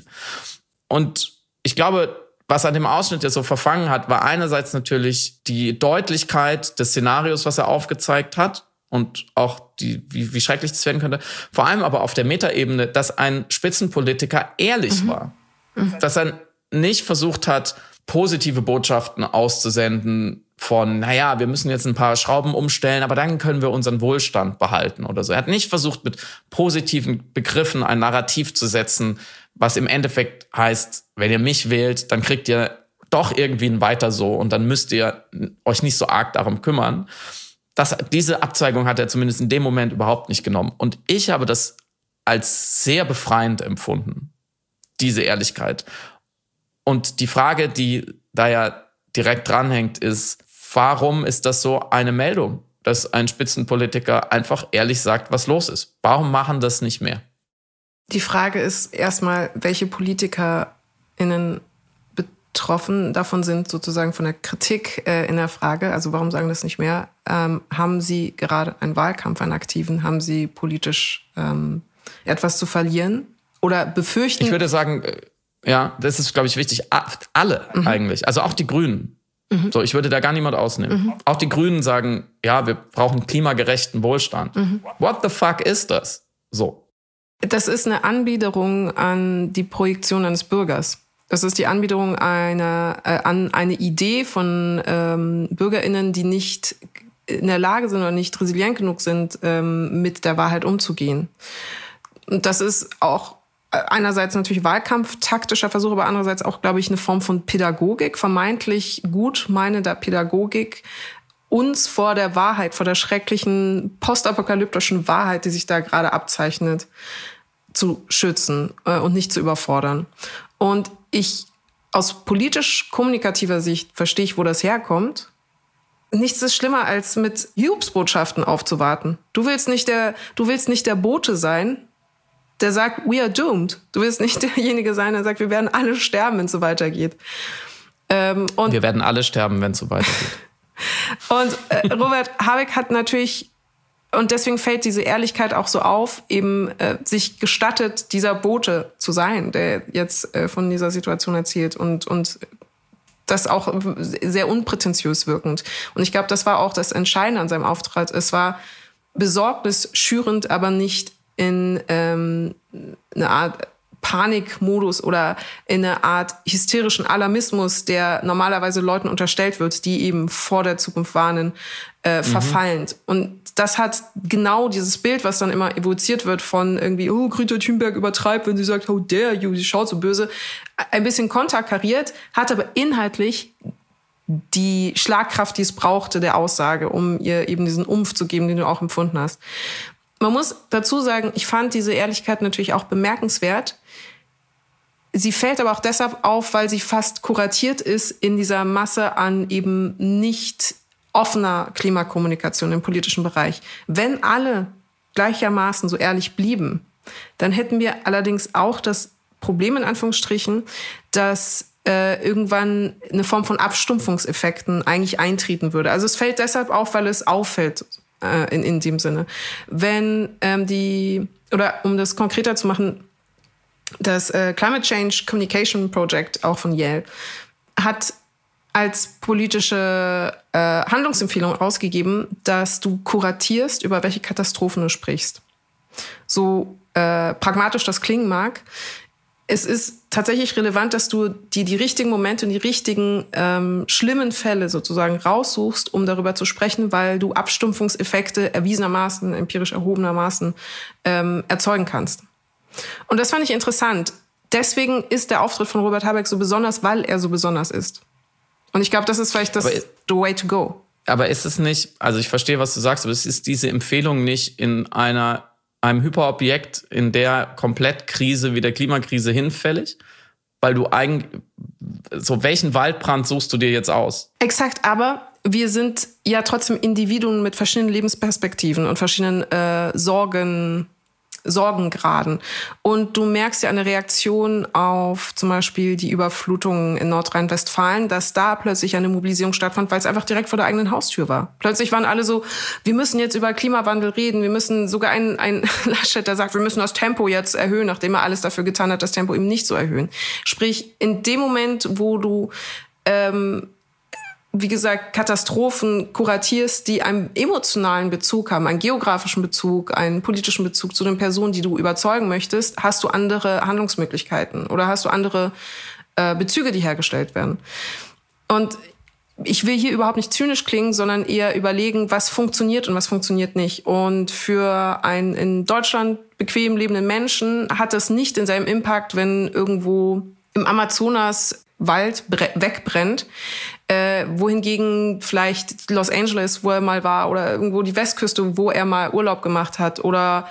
Und ich glaube, was an dem Ausschnitt ja so verfangen hat, war einerseits natürlich die Deutlichkeit des Szenarios, was er aufgezeigt hat und auch die, wie, wie schrecklich das werden könnte. Vor allem aber auf der Metaebene, dass ein Spitzenpolitiker ehrlich mhm. war. Mhm. Dass er nicht versucht hat, positive Botschaften auszusenden von, naja, wir müssen jetzt ein paar Schrauben umstellen, aber dann können wir unseren Wohlstand behalten oder so. Er hat nicht versucht, mit positiven Begriffen ein Narrativ zu setzen, was im Endeffekt heißt, wenn ihr mich wählt, dann kriegt ihr doch irgendwie ein Weiter so und dann müsst ihr euch nicht so arg darum kümmern. Das, diese Abzweigung hat er zumindest in dem Moment überhaupt nicht genommen. Und ich habe das als sehr befreiend empfunden, diese Ehrlichkeit. Und die Frage, die da ja direkt dranhängt, ist, warum ist das so eine Meldung, dass ein Spitzenpolitiker einfach ehrlich sagt, was los ist? Warum machen das nicht mehr? Die Frage ist erstmal, welche PolitikerInnen betroffen davon sind, sozusagen von der Kritik äh, in der Frage, also warum sagen das nicht mehr? Ähm, haben sie gerade einen Wahlkampf, einen aktiven? Haben sie politisch ähm, etwas zu verlieren? Oder befürchten... Ich würde sagen, ja, das ist, glaube ich, wichtig. Alle mhm. eigentlich, also auch die Grünen. Mhm. So, ich würde da gar niemand ausnehmen. Mhm. Auch die Grünen sagen, ja, wir brauchen klimagerechten Wohlstand. Mhm. What the fuck ist das? So. Das ist eine Anbiederung an die Projektion eines Bürgers. Das ist die Anbiederung einer, äh, an eine Idee von ähm, BürgerInnen, die nicht in der Lage sind oder nicht resilient genug sind, ähm, mit der Wahrheit umzugehen. Und das ist auch einerseits natürlich wahlkampftaktischer Versuch, aber andererseits auch, glaube ich, eine Form von Pädagogik, vermeintlich gut meinender Pädagogik, uns vor der Wahrheit, vor der schrecklichen postapokalyptischen Wahrheit, die sich da gerade abzeichnet, zu schützen äh, und nicht zu überfordern. Und ich aus politisch-kommunikativer Sicht verstehe ich, wo das herkommt. Nichts ist schlimmer, als mit Jubelsbotschaften aufzuwarten. Du willst nicht der, du willst nicht der Bote sein, der sagt, we are doomed. Du willst nicht derjenige sein, der sagt, wir werden alle sterben, wenn es so weitergeht. Ähm, und wir werden alle sterben, wenn es so weitergeht. Und äh, Robert Habeck hat natürlich, und deswegen fällt diese Ehrlichkeit auch so auf, eben äh, sich gestattet, dieser Bote zu sein, der jetzt äh, von dieser Situation erzählt und, und das auch sehr unprätentiös wirkend. Und ich glaube, das war auch das Entscheidende an seinem Auftritt. Es war besorgnisschürend, aber nicht in ähm, eine Art Panikmodus oder in eine Art hysterischen Alarmismus, der normalerweise Leuten unterstellt wird, die eben vor der Zukunft warnen, äh, mhm. verfallen. Und das hat genau dieses Bild, was dann immer evoziert wird von irgendwie, oh, Greta Thunberg übertreibt, wenn sie sagt, how dare you, sie schaut so böse, ein bisschen konterkariert, hat aber inhaltlich die Schlagkraft, die es brauchte, der Aussage, um ihr eben diesen Umf zu geben, den du auch empfunden hast. Man muss dazu sagen, ich fand diese Ehrlichkeit natürlich auch bemerkenswert. Sie fällt aber auch deshalb auf, weil sie fast kuratiert ist in dieser Masse an eben nicht offener Klimakommunikation im politischen Bereich. Wenn alle gleichermaßen so ehrlich blieben, dann hätten wir allerdings auch das Problem, in Anführungsstrichen, dass äh, irgendwann eine Form von Abstumpfungseffekten eigentlich eintreten würde. Also es fällt deshalb auf, weil es auffällt, In, in dem Sinne. Wenn ähm, die, oder um das konkreter zu machen, das äh, Climate Change Communication Project, auch von Yale, hat als politische äh, Handlungsempfehlung ausgegeben, dass du kuratierst, über welche Katastrophen du sprichst. So äh, pragmatisch das klingen mag, es ist tatsächlich relevant, dass du die, die richtigen Momente und die richtigen ähm, schlimmen Fälle sozusagen raussuchst, um darüber zu sprechen, weil du Abstumpfungseffekte erwiesenermaßen, empirisch erhobenermaßen ähm, erzeugen kannst. Und das fand ich interessant. Deswegen ist der Auftritt von Robert Habeck so besonders, weil er so besonders ist. Und ich glaube, das ist vielleicht das ist, the way to go. Aber ist es nicht, also ich verstehe, was du sagst, aber es ist diese Empfehlung nicht in einer einem Hyperobjekt in der Komplettkrise wie der Klimakrise hinfällig? Weil du eigentlich, so welchen Waldbrand suchst du dir jetzt aus? Exakt, aber wir sind ja trotzdem Individuen mit verschiedenen Lebensperspektiven und verschiedenen äh, Sorgen, Sorgengraden. Und du merkst ja eine Reaktion auf zum Beispiel die Überflutungen in Nordrhein-Westfalen, dass da plötzlich eine Mobilisierung stattfand, weil es einfach direkt vor der eigenen Haustür war. Plötzlich waren alle so, wir müssen jetzt über Klimawandel reden, wir müssen sogar ein, ein Laschet, der sagt, wir müssen das Tempo jetzt erhöhen, nachdem er alles dafür getan hat, das Tempo eben nicht zu erhöhen. Sprich, in dem Moment, wo du ähm, wie gesagt, Katastrophen kuratierst, die einen emotionalen Bezug haben, einen geografischen Bezug, einen politischen Bezug zu den Personen, die du überzeugen möchtest, hast du andere Handlungsmöglichkeiten oder hast du andere äh, Bezüge, die hergestellt werden. Und ich will hier überhaupt nicht zynisch klingen, sondern eher überlegen, was funktioniert und was funktioniert nicht. Und für einen in Deutschland bequem lebenden Menschen hat es nicht denselben Impact, wenn irgendwo im Amazonas Wald wegbrennt, äh, wohingegen vielleicht Los Angeles, wo er mal war, oder irgendwo die Westküste, wo er mal Urlaub gemacht hat, oder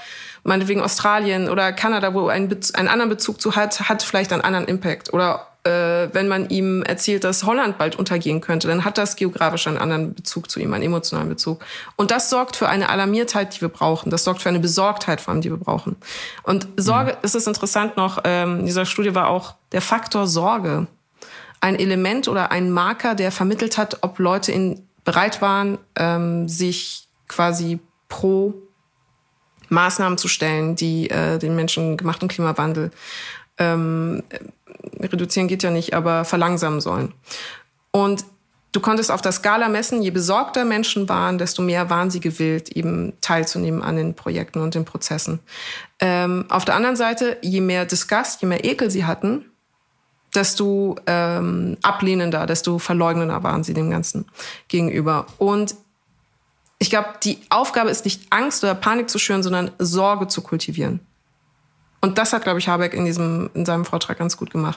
meinetwegen Australien oder Kanada, wo ein Bez- einen anderen Bezug zu hat, hat vielleicht einen anderen Impact. Oder äh, wenn man ihm erzählt, dass Holland bald untergehen könnte, dann hat das geografisch einen anderen Bezug zu ihm, einen emotionalen Bezug. Und das sorgt für eine Alarmiertheit, die wir brauchen. Das sorgt für eine Besorgtheit, vor allem, die wir brauchen. Und Sorge, mhm. es ist interessant noch, ähm, in dieser Studie war auch der Faktor Sorge ein Element oder ein Marker, der vermittelt hat, ob Leute in, bereit waren, ähm, sich quasi pro Maßnahmen zu stellen, die äh, den menschengemachten Klimawandel ähm, reduzieren geht ja nicht, aber verlangsamen sollen. Und du konntest auf der Skala messen, je besorgter Menschen waren, desto mehr waren sie gewillt, eben teilzunehmen an den Projekten und den Prozessen. Ähm, auf der anderen Seite, je mehr Disgust, je mehr Ekel sie hatten, desto ähm, ablehnender, desto verleugnender waren sie dem Ganzen gegenüber. Und ich glaube, die Aufgabe ist nicht Angst oder Panik zu schüren, sondern Sorge zu kultivieren. Und das hat, glaube ich, Habeck in diesem, in seinem Vortrag ganz gut gemacht.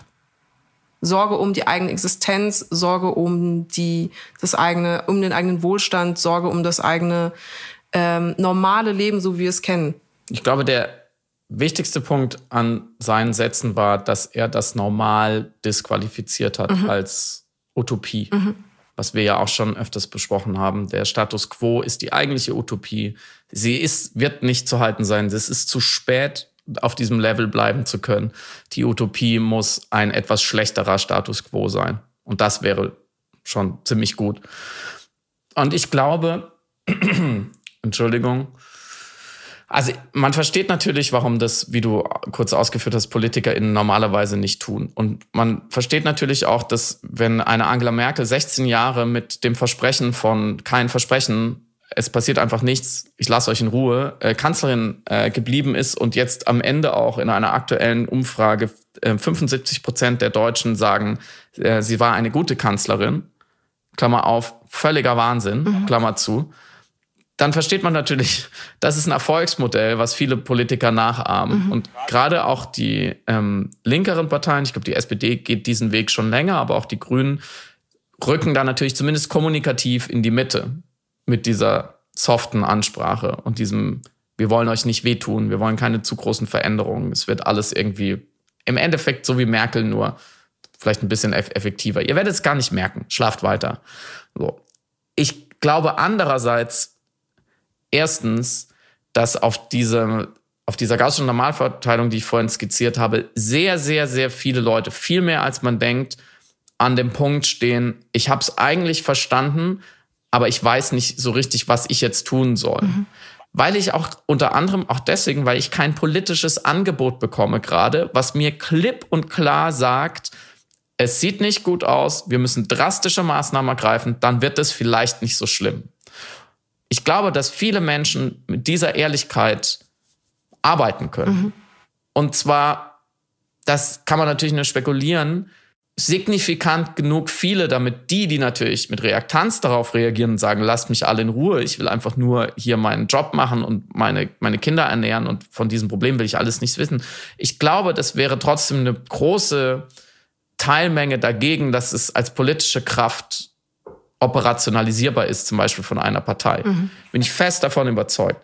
Sorge um die eigene Existenz, Sorge um die, das eigene, um den eigenen Wohlstand, Sorge um das eigene ähm, normale Leben, so wie wir es kennen. Ich glaube, der wichtigste Punkt an seinen Sätzen war, dass er das Normal disqualifiziert hat mhm. als Utopie. Mhm. Was wir ja auch schon öfters besprochen haben. Der Status quo ist die eigentliche Utopie. Sie ist, wird nicht zu halten sein. Es ist zu spät, auf diesem Level bleiben zu können. Die Utopie muss ein etwas schlechterer Status quo sein. Und das wäre schon ziemlich gut. Und ich glaube, Entschuldigung, also man versteht natürlich, warum das, wie du kurz ausgeführt hast, PolitikerInnen normalerweise nicht tun. Und man versteht natürlich auch, dass wenn eine Angela Merkel sechzehn Jahre mit dem Versprechen von kein Versprechen, es passiert einfach nichts, ich lasse euch in Ruhe, äh, Kanzlerin äh, geblieben ist und jetzt am Ende auch in einer aktuellen Umfrage äh, fünfundsiebzig Prozent der Deutschen sagen, äh, sie war eine gute Kanzlerin, Klammer auf, völliger Wahnsinn, mhm. Klammer zu, dann versteht man natürlich, das ist ein Erfolgsmodell, was viele Politiker nachahmen. Mhm. Und gerade auch die ähm, linkeren Parteien, ich glaube, die S P D geht diesen Weg schon länger, aber auch die Grünen rücken da natürlich zumindest kommunikativ in die Mitte mit dieser soften Ansprache und diesem, wir wollen euch nicht wehtun, wir wollen keine zu großen Veränderungen. Es wird alles irgendwie im Endeffekt so wie Merkel, nur vielleicht ein bisschen effektiver. Ihr werdet es gar nicht merken, schlaft weiter. So. Ich glaube andererseits, erstens, dass auf, diese, auf dieser gaußschen Normalverteilung, die ich vorhin skizziert habe, sehr, sehr, sehr viele Leute, viel mehr als man denkt, an dem Punkt stehen, ich habe es eigentlich verstanden, aber ich weiß nicht so richtig, was ich jetzt tun soll. Mhm. Weil ich auch unter anderem auch deswegen, weil ich kein politisches Angebot bekomme gerade, was mir klipp und klar sagt, es sieht nicht gut aus, wir müssen drastische Maßnahmen ergreifen, dann wird es vielleicht nicht so schlimm. Ich glaube, dass viele Menschen mit dieser Ehrlichkeit arbeiten können. Mhm. Und zwar, das kann man natürlich nur spekulieren, signifikant genug viele, damit die, die natürlich mit Reaktanz darauf reagieren und sagen, lasst mich alle in Ruhe, ich will einfach nur hier meinen Job machen und meine, meine Kinder ernähren und von diesem Problem will ich alles nichts wissen. Ich glaube, das wäre trotzdem eine große Teilmenge dagegen, dass es als politische Kraft operationalisierbar ist, zum Beispiel von einer Partei. Mhm. Bin ich fest davon überzeugt.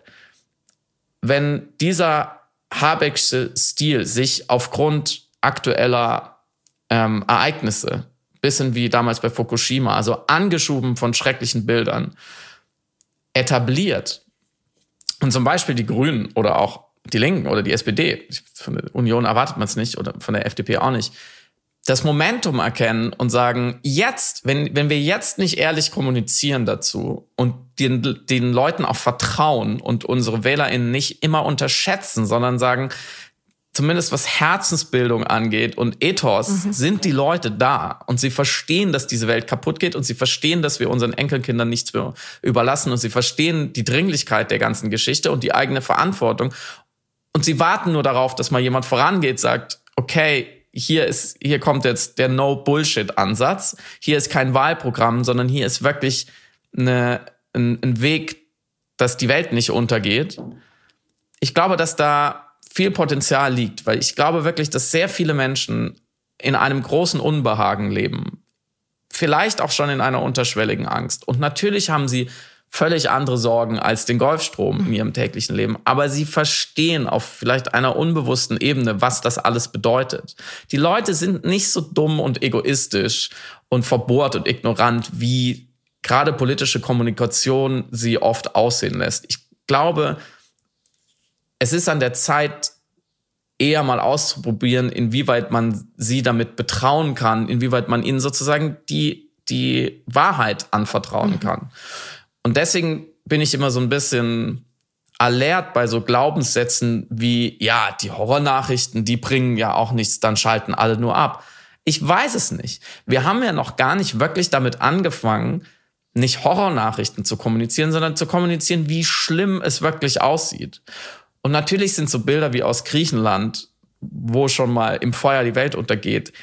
Wenn dieser Habecksche Stil sich aufgrund aktueller ähm, Ereignisse, bisschen wie damals bei Fukushima, also angeschoben von schrecklichen Bildern, etabliert und zum Beispiel die Grünen oder auch die Linken oder die S P D, von der Union erwartet man es nicht oder von der F D P auch nicht, das Momentum erkennen und sagen, jetzt, wenn, wenn wir jetzt nicht ehrlich kommunizieren dazu und den, den Leuten auch vertrauen und unsere WählerInnen nicht immer unterschätzen, sondern sagen, zumindest was Herzensbildung angeht und Ethos, mhm. sind die Leute da und sie verstehen, dass diese Welt kaputt geht und sie verstehen, dass wir unseren Enkelkindern nichts mehr überlassen und sie verstehen die Dringlichkeit der ganzen Geschichte und die eigene Verantwortung und sie warten nur darauf, dass mal jemand vorangeht, sagt, okay, Hier ist, hier kommt jetzt der No-Bullshit-Ansatz. Hier ist kein Wahlprogramm, sondern hier ist wirklich eine, ein, ein Weg, dass die Welt nicht untergeht. Ich glaube, dass da viel Potenzial liegt, weil ich glaube wirklich, dass sehr viele Menschen in einem großen Unbehagen leben. Vielleicht auch schon in einer unterschwelligen Angst. Und natürlich haben sie völlig andere Sorgen als den Golfstrom in ihrem täglichen Leben. Aber sie verstehen auf vielleicht einer unbewussten Ebene, was das alles bedeutet. Die Leute sind nicht so dumm und egoistisch und verbohrt und ignorant, wie gerade politische Kommunikation sie oft aussehen lässt. Ich glaube, es ist an der Zeit, eher mal auszuprobieren, inwieweit man sie damit betrauen kann, inwieweit man ihnen sozusagen die, die Wahrheit anvertrauen mhm. kann. Und deswegen bin ich immer so ein bisschen alert bei so Glaubenssätzen wie, ja, die Horrornachrichten, die bringen ja auch nichts, dann schalten alle nur ab. Ich weiß es nicht. Wir haben ja noch gar nicht wirklich damit angefangen, nicht Horrornachrichten zu kommunizieren, sondern zu kommunizieren, wie schlimm es wirklich aussieht. Und natürlich sind so Bilder wie aus Griechenland, wo schon mal im Feuer die Welt untergeht,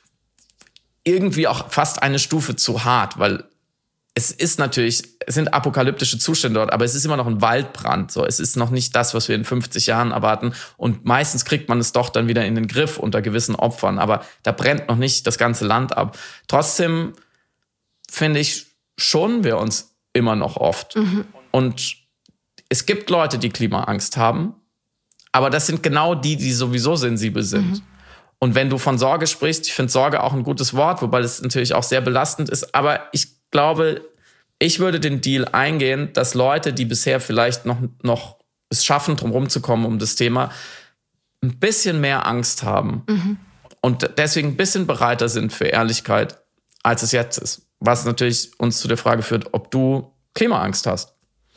irgendwie auch fast eine Stufe zu hart, weil es ist natürlich, es sind apokalyptische Zustände dort, aber es ist immer noch ein Waldbrand. So, es ist noch nicht das, was wir in fünfzig Jahren erwarten. Und meistens kriegt man es doch dann wieder in den Griff unter gewissen Opfern. Aber da brennt noch nicht das ganze Land ab. Trotzdem, finde ich, schonen wir uns immer noch oft. Mhm. Und es gibt Leute, die Klimaangst haben. Aber das sind genau die, die sowieso sensibel sind. Mhm. Und wenn du von Sorge sprichst, ich finde Sorge auch ein gutes Wort, wobei es natürlich auch sehr belastend ist. Aber ich glaube, ich würde den Deal eingehen, dass Leute, die bisher vielleicht noch, noch es schaffen, drum rumzukommen um das Thema, ein bisschen mehr Angst haben. Mhm. Und deswegen ein bisschen bereiter sind für Ehrlichkeit, als es jetzt ist. Was natürlich uns zu der Frage führt, ob du Klimaangst hast.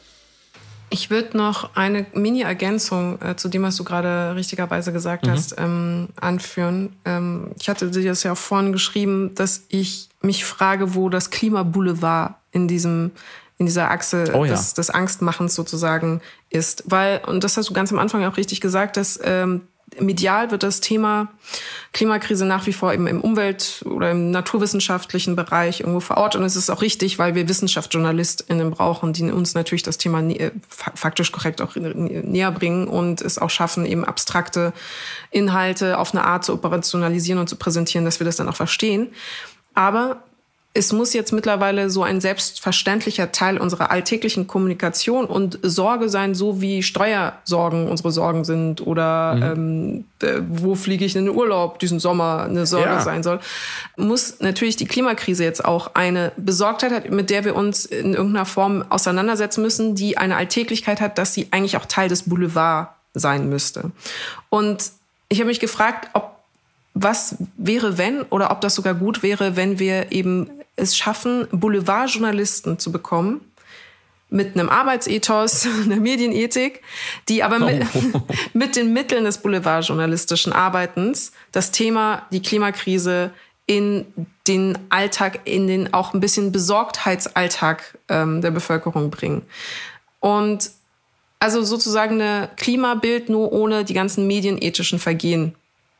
Ich würde noch eine Mini-Ergänzung äh, zu dem, was du gerade richtigerweise gesagt mhm. hast, ähm, anführen. Ähm, ich hatte dir das ja auch vorhin geschrieben, dass ich mich frage, wo das Klimaboulevard in diesem in dieser Achse oh, ja. des, des Angstmachens sozusagen ist. Weil, und das hast du ganz am Anfang auch richtig gesagt, dass ähm, medial wird das Thema Klimakrise nach wie vor eben im Umwelt- oder im naturwissenschaftlichen Bereich irgendwo verortet. Und es ist auch richtig, weil wir WissenschaftsjournalistInnen brauchen, die uns natürlich das Thema nä- faktisch korrekt auch näher bringen und es auch schaffen, eben abstrakte Inhalte auf eine Art zu operationalisieren und zu präsentieren, dass wir das dann auch verstehen. Aber es muss jetzt mittlerweile so ein selbstverständlicher Teil unserer alltäglichen Kommunikation und Sorge sein, so wie Steuersorgen unsere Sorgen sind oder mhm. ähm, äh, wo fliege ich in den Urlaub diesen Sommer eine Sorge ja. sein soll, muss natürlich die Klimakrise jetzt auch eine Besorgtheit hat, mit der wir uns in irgendeiner Form auseinandersetzen müssen, die eine Alltäglichkeit hat, dass sie eigentlich auch Teil des Boulevards sein müsste. Und ich habe mich gefragt, ob was wäre, wenn, oder ob das sogar gut wäre, wenn wir eben es schaffen, Boulevardjournalisten zu bekommen, mit einem Arbeitsethos, einer Medienethik, die aber mit, oh. mit den Mitteln des boulevardjournalistischen Arbeitens das Thema, die Klimakrise in den Alltag, in den auch ein bisschen Besorgtheitsalltag ähm, der Bevölkerung bringen. Und also sozusagen eine Klimabild nur ohne die ganzen medienethischen Vergehen.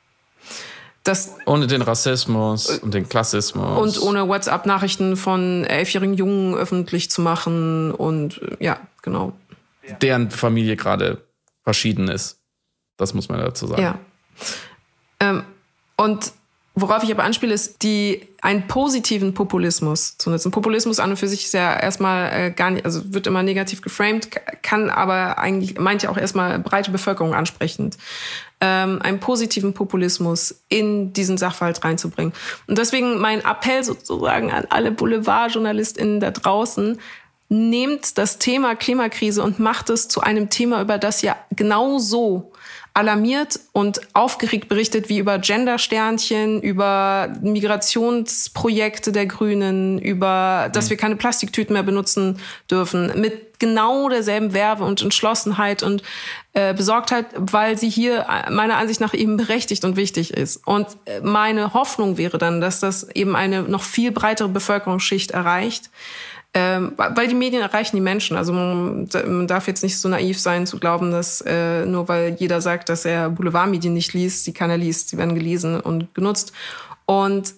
Das, ohne den Rassismus und den Klassismus. Und ohne WhatsApp-Nachrichten von elfjährigen Jungen öffentlich zu machen und ja, genau. Deren Familie gerade verschieden ist. Das muss man dazu sagen. Ja. Ähm, und worauf ich aber anspiele, ist die einen positiven Populismus zu nutzen. Populismus an und für sich ist ja erstmal äh, gar nicht, also wird immer negativ geframed, kann aber eigentlich, meint ja auch erstmal breite Bevölkerung ansprechend. Ähm, einen positiven Populismus in diesen Sachverhalt reinzubringen. Und deswegen mein Appell sozusagen an alle BoulevardjournalistInnen da draußen, nehmt das Thema Klimakrise und macht es zu einem Thema, über das ihr genauso alarmiert und aufgeregt berichtet wie über Gendersternchen, über Migrationsprojekte der Grünen, über, dass wir keine Plastiktüten mehr benutzen dürfen, mit genau derselben Werbe und Entschlossenheit und äh, Besorgtheit, weil sie hier meiner Ansicht nach eben berechtigt und wichtig ist. Und meine Hoffnung wäre dann, dass das eben eine noch viel breitere Bevölkerungsschicht erreicht, Ähm, weil die Medien erreichen die Menschen. Also man, man darf jetzt nicht so naiv sein zu glauben, dass äh, nur weil jeder sagt, dass er Boulevardmedien nicht liest, sie keiner liest, sie werden gelesen und genutzt. Und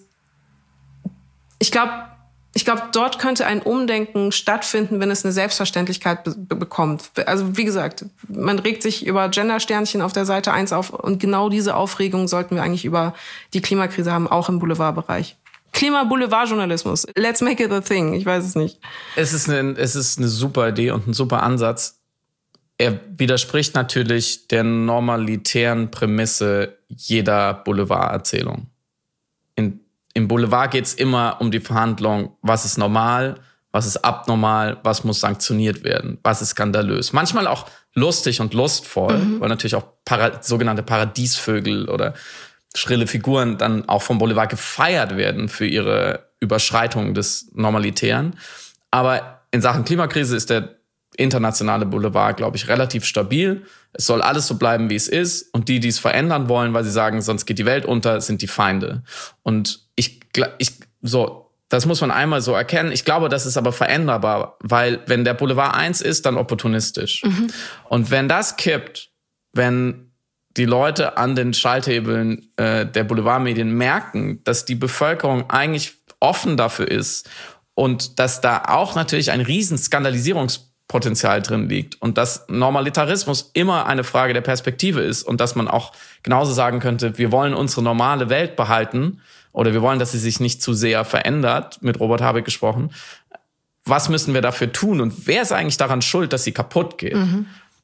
ich glaube, ich glaube, dort könnte ein Umdenken stattfinden, wenn es eine Selbstverständlichkeit be- bekommt. Also wie gesagt, man regt sich über Gendersternchen auf der Seite eins auf und genau diese Aufregung sollten wir eigentlich über die Klimakrise haben, auch im Boulevardbereich. Klima-Boulevard-Journalismus. Let's make it a thing. Ich weiß es nicht. Es ist eine, es ist eine super Idee und ein super Ansatz. Er widerspricht natürlich der normalitären Prämisse jeder Boulevard-Erzählung. In, Im Boulevard geht es immer um die Verhandlung, was ist normal, was ist abnormal, was muss sanktioniert werden, was ist skandalös. Manchmal auch lustig und lustvoll, mhm. weil natürlich auch para- sogenannte Paradiesvögel oder schrille Figuren dann auch vom Boulevard gefeiert werden für ihre Überschreitung des Normalitären. Aber in Sachen Klimakrise ist der internationale Boulevard, glaube ich, relativ stabil. Es soll alles so bleiben, wie es ist. Und die, die es verändern wollen, weil sie sagen, sonst geht die Welt unter, sind die Feinde. Und ich, ich so, das muss man einmal so erkennen. Ich glaube, das ist aber veränderbar, weil wenn der Boulevard eins ist, dann opportunistisch. Mhm. Und wenn das kippt, wenn die Leute an den Schalthebeln äh, der Boulevardmedien merken, dass die Bevölkerung eigentlich offen dafür ist und dass da auch natürlich ein riesen Skandalisierungspotenzial drin liegt und dass Normalitarismus immer eine Frage der Perspektive ist und dass man auch genauso sagen könnte, wir wollen unsere normale Welt behalten oder wir wollen, dass sie sich nicht zu sehr verändert, mit Robert Habeck gesprochen. Was müssen wir dafür tun und wer ist eigentlich daran schuld, dass sie kaputt geht? Mhm.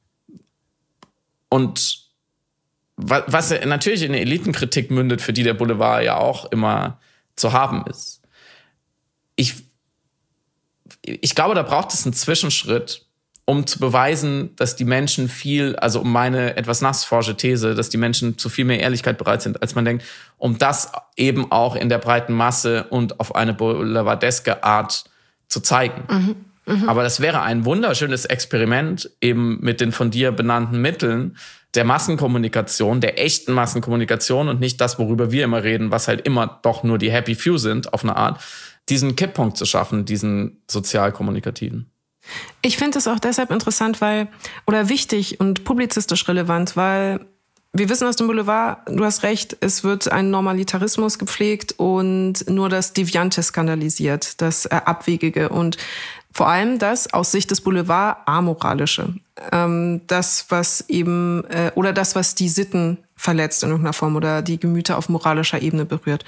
Und was natürlich in eine Elitenkritik mündet, für die der Boulevard ja auch immer zu haben ist. Ich, ich glaube, da braucht es einen Zwischenschritt, um zu beweisen, dass die Menschen viel, also um meine etwas nassforsche These, dass die Menschen zu viel mehr Ehrlichkeit bereit sind, als man denkt, um das eben auch in der breiten Masse und auf eine boulevardeske Art zu zeigen. Mhm. Mhm. Aber das wäre ein wunderschönes Experiment eben mit den von dir benannten Mitteln der Massenkommunikation, der echten Massenkommunikation und nicht das, worüber wir immer reden, was halt immer doch nur die Happy Few sind, auf eine Art, diesen Kipppunkt zu schaffen, diesen sozialkommunikativen. Ich finde es auch deshalb interessant, weil, oder wichtig und publizistisch relevant, weil wir wissen aus dem Boulevard, du hast recht, es wird ein Normalitarismus gepflegt und nur das Deviante skandalisiert, das Abwegige und vor allem das aus Sicht des Boulevard Amoralische. Ähm, das, was eben, äh, oder das, was die Sitten verletzt in irgendeiner Form oder die Gemüter auf moralischer Ebene berührt.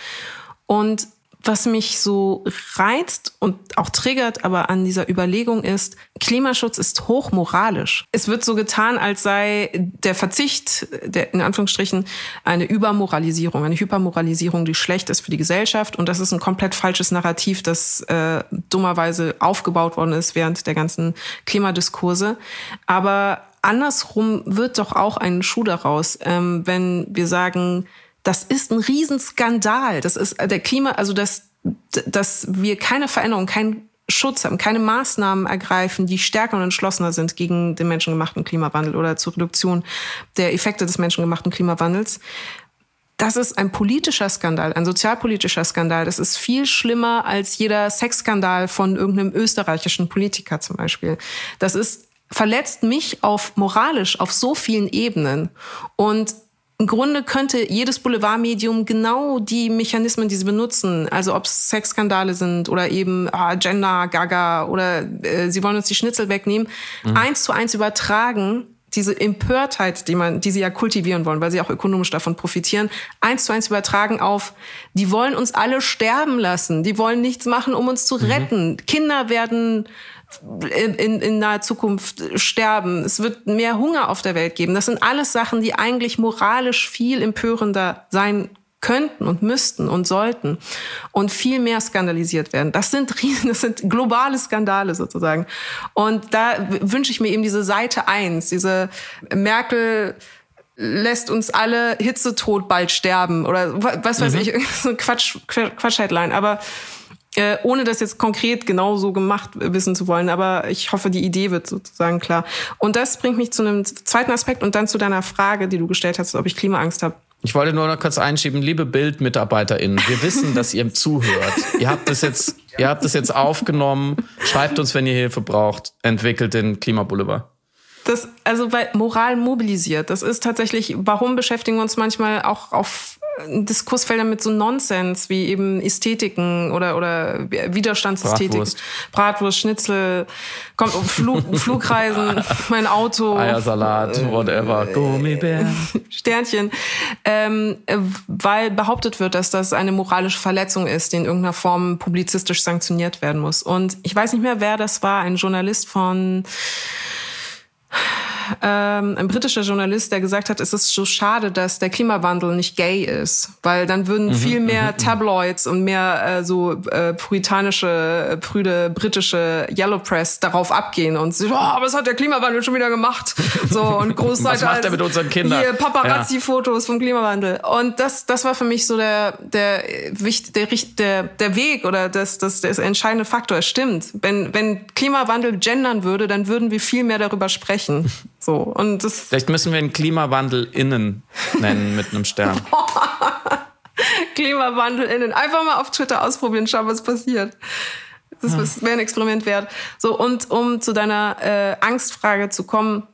Und was mich so reizt und auch triggert, aber an dieser Überlegung ist, Klimaschutz ist hochmoralisch. Es wird so getan, als sei der Verzicht, der in Anführungsstrichen, eine Übermoralisierung, eine Hypermoralisierung, die schlecht ist für die Gesellschaft. Und das ist ein komplett falsches Narrativ, das äh, dummerweise aufgebaut worden ist während der ganzen Klimadiskurse. Aber andersrum wird doch auch ein Schuh daraus, ähm, wenn wir sagen, das ist ein Riesenskandal. Das ist der Klima, also dass, dass wir keine Veränderung, keinen Schutz haben, keine Maßnahmen ergreifen, die stärker und entschlossener sind gegen den menschengemachten Klimawandel oder zur Reduktion der Effekte des menschengemachten Klimawandels. Das ist ein politischer Skandal, ein sozialpolitischer Skandal. Das ist viel schlimmer als jeder Sexskandal von irgendeinem österreichischen Politiker zum Beispiel. Das ist, verletzt mich auf moralisch auf so vielen Ebenen. Und im Grunde könnte jedes Boulevardmedium genau die Mechanismen, die sie benutzen, also ob es Sexskandale sind oder eben ah, Gender, Gaga oder äh, sie wollen uns die Schnitzel wegnehmen, mhm. eins zu eins übertragen, diese Empörtheit, die man, die sie ja kultivieren wollen, weil sie auch ökonomisch davon profitieren, eins zu eins übertragen auf, die wollen uns alle sterben lassen, die wollen nichts machen, um uns zu retten. Mhm. Kinder werden In, in, in naher Zukunft sterben. Es wird mehr Hunger auf der Welt geben. Das sind alles Sachen, die eigentlich moralisch viel empörender sein könnten und müssten und sollten und viel mehr skandalisiert werden. Das sind riesen, das sind globale Skandale sozusagen. Und da wünsche ich mir eben diese Seite eins, diese Merkel lässt uns alle hitzetot bald sterben oder was weiß mhm. ich, so ein Quatsch, Quatsch-Headline. Aber Äh, ohne das jetzt konkret genau so gemacht wissen zu wollen, aber ich hoffe, die Idee wird sozusagen klar. Und das bringt mich zu einem zweiten Aspekt und dann zu deiner Frage, die du gestellt hast, ob ich Klimaangst habe. Ich wollte nur noch kurz einschieben, liebe BildmitarbeiterInnen, wir wissen, dass ihr zuhört. Ihr habt das jetzt, ihr habt das jetzt aufgenommen. Schreibt uns, wenn ihr Hilfe braucht. Entwickelt den Klimaboulevard. Das, also, weil Moral mobilisiert. Das ist tatsächlich, warum beschäftigen wir uns manchmal auch auf Diskursfelder mit so Nonsens wie eben Ästhetiken oder, oder Widerstandsästhetik. Bratwurst. Bratwurst, Schnitzel, kommt Flug, Flugreisen, mein Auto. Eiersalat, äh, whatever, Gummibär. Sternchen. Ähm, weil behauptet wird, dass das eine moralische Verletzung ist, die in irgendeiner Form publizistisch sanktioniert werden muss. Und ich weiß nicht mehr, wer das war, ein Journalist von... Ähm, ein britischer Journalist, der gesagt hat, es ist so schade, dass der Klimawandel nicht gay ist, weil dann würden mhm, viel mehr mhm, Tabloids und mehr äh, so äh, puritanische, prüde, britische Yellow Press darauf abgehen und so, oh, was hat der Klimawandel schon wieder gemacht? So, und Großseite was macht er mit unseren Kindern? Hier Paparazzi-Fotos ja. vom Klimawandel. Und das, das war für mich so der, der, der, der, der Weg oder das, das, das entscheidende Faktor. Es stimmt. Wenn, wenn Klimawandel gendern würde, dann würden wir viel mehr darüber sprechen. So, und das Vielleicht müssen wir ihn Klimawandel innen nennen mit einem Stern. Klimawandel innen. Einfach mal auf Twitter ausprobieren, schauen, was passiert. Das ja. wäre ein Experiment wert. So, und um zu deiner äh, Angstfrage zu kommen.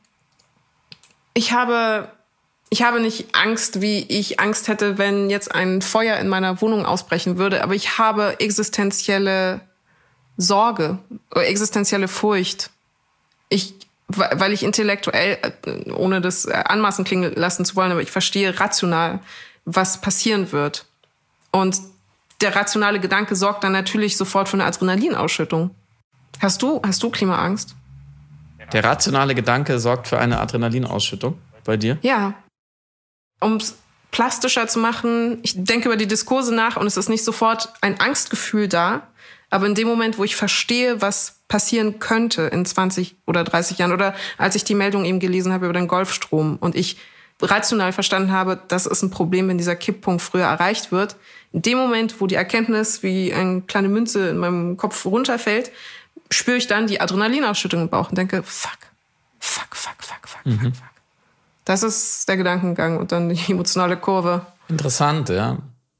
Ich habe, ich habe nicht Angst, wie ich Angst hätte, wenn jetzt ein Feuer in meiner Wohnung ausbrechen würde. Aber ich habe existenzielle Sorge, oder existenzielle Furcht. Ich weil ich intellektuell, ohne das anmaßend klingen lassen zu wollen, aber ich verstehe rational, was passieren wird. Und der rationale Gedanke sorgt dann natürlich sofort für eine Adrenalinausschüttung. Hast du, hast du Klimaangst? Der rationale Gedanke sorgt für eine Adrenalinausschüttung bei dir? Ja. Um es plastischer zu machen, ich denke über die Diskurse nach und es ist nicht sofort ein Angstgefühl da, aber in dem Moment, wo ich verstehe, was passieren könnte in zwanzig oder dreißig Jahren oder als ich die Meldung eben gelesen habe über den Golfstrom und ich rational verstanden habe, das ist ein Problem, wenn dieser Kipppunkt früher erreicht wird. In dem Moment, wo die Erkenntnis wie eine kleine Münze in meinem Kopf runterfällt, spüre ich dann die Adrenalinausschüttung im Bauch und denke, fuck, fuck, fuck, fuck, fuck, mhm. fuck, fuck. Das ist der Gedankengang und dann die emotionale Kurve. Interessant, ja.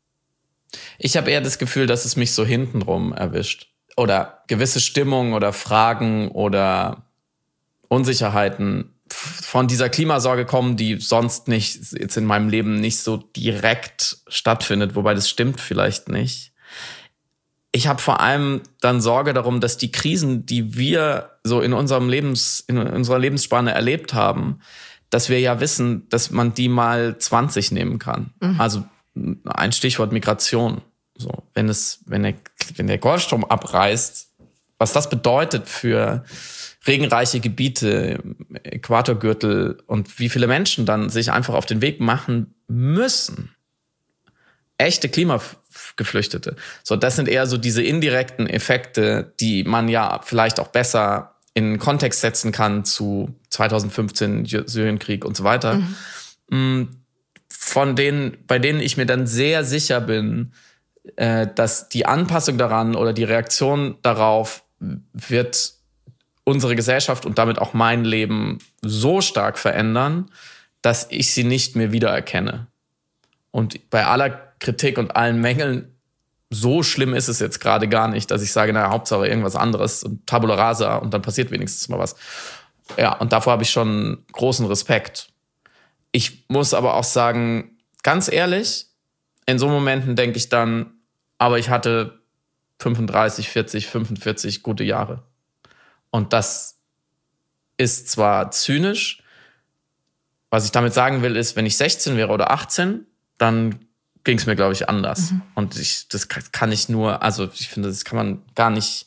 Ich habe eher das Gefühl, dass es mich so hintenrum erwischt. Oder gewisse Stimmungen oder Fragen oder Unsicherheiten von dieser Klimasorge kommen, die sonst nicht jetzt in meinem Leben nicht so direkt stattfindet. Wobei das stimmt vielleicht nicht. Ich habe vor allem dann Sorge darum, dass die Krisen, die wir so in unserem Lebens, in unserer Lebensspanne erlebt haben, dass wir ja wissen, dass man die mal zwanzig nehmen kann. Mhm. Also ein Stichwort Migration. So, wenn es, wenn der, wenn der Golfstrom abreißt, was das bedeutet für regenreiche Gebiete, Äquatorgürtel und wie viele Menschen dann sich einfach auf den Weg machen müssen. Echte Klimageflüchtete. So, das sind eher so diese indirekten Effekte, die man ja vielleicht auch besser in Kontext setzen kann zu zweitausendfünfzehn Syrienkrieg und so weiter. Mhm. Von denen, bei denen ich mir dann sehr sicher bin, dass die Anpassung daran oder die Reaktion darauf wird unsere Gesellschaft und damit auch mein Leben so stark verändern, dass ich sie nicht mehr wiedererkenne. Und bei aller Kritik und allen Mängeln, so schlimm ist es jetzt gerade gar nicht, dass ich sage, naja, Hauptsache irgendwas anderes und Tabula rasa und dann passiert wenigstens mal was. Ja, und davor habe ich schon großen Respekt. Ich muss aber auch sagen, ganz ehrlich, in so Momenten denke ich dann, aber ich hatte fünfunddreißig, vierzig, fünfundvierzig gute Jahre. Und das ist zwar zynisch, was ich damit sagen will, ist, wenn ich sechzehn wäre oder achtzehn, dann ging es mir, glaube ich, anders. Mhm. Und ich, das kann ich nur, also ich finde, das kann man gar nicht,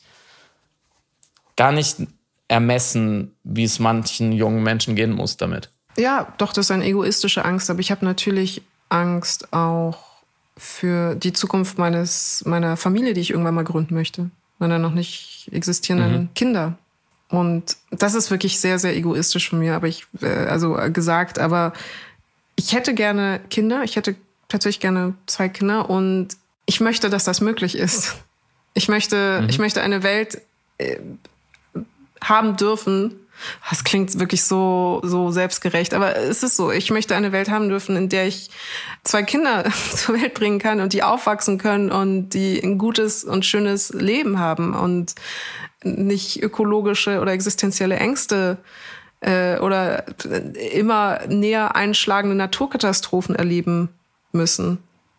gar nicht ermessen, wie es manchen jungen Menschen gehen muss damit. Ja, doch, das ist eine egoistische Angst, aber ich habe natürlich Angst auch für die Zukunft meines, meiner Familie, die ich irgendwann mal gründen möchte. Meiner noch nicht existierenden mhm. Kinder. Und das ist wirklich sehr, sehr egoistisch von mir, aber ich, äh, also gesagt, aber ich hätte gerne Kinder, ich hätte tatsächlich gerne zwei Kinder und ich möchte, dass das möglich ist. Ich möchte, mhm. ich möchte eine Welt äh, haben dürfen. Das klingt wirklich so, so selbstgerecht, aber es ist so. Ich möchte eine Welt haben dürfen, in der ich zwei Kinder zur Welt bringen kann und die aufwachsen können und die ein gutes und schönes Leben haben und nicht ökologische oder existenzielle Ängste äh, oder immer näher einschlagende Naturkatastrophen erleben müssen.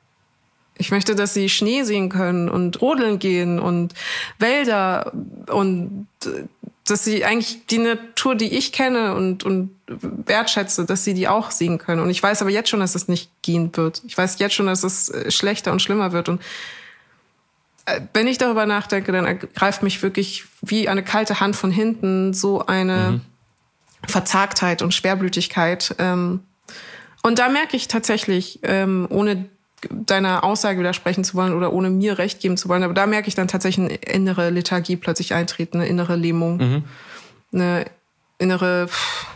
Ich möchte, dass sie Schnee sehen können und rodeln gehen und Wälder und dass sie eigentlich die Natur, die ich kenne und, und wertschätze, dass sie die auch sehen können. Und ich weiß aber jetzt schon, dass es nicht gehen wird. Ich weiß jetzt schon, dass es schlechter und schlimmer wird. Und wenn ich darüber nachdenke, dann ergreift mich wirklich wie eine kalte Hand von hinten so eine mhm. Verzagtheit und Schwerblütigkeit. Und da merke ich tatsächlich, ohne deiner Aussage widersprechen zu wollen oder ohne mir Recht geben zu wollen, aber da merke ich dann tatsächlich eine innere Lethargie plötzlich eintreten, eine innere Lähmung, mhm. eine innere pff,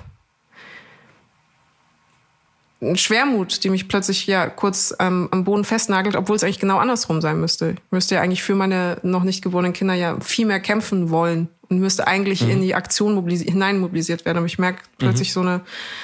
eine Schwermut, die mich plötzlich ja kurz ähm, am Boden festnagelt, obwohl es eigentlich genau andersrum sein müsste. Ich müsste ja eigentlich für meine noch nicht geborenen Kinder ja viel mehr kämpfen wollen und müsste eigentlich mhm. in die Aktion mobilisi- hinein mobilisiert werden. Aber ich merke plötzlich mhm. so eine,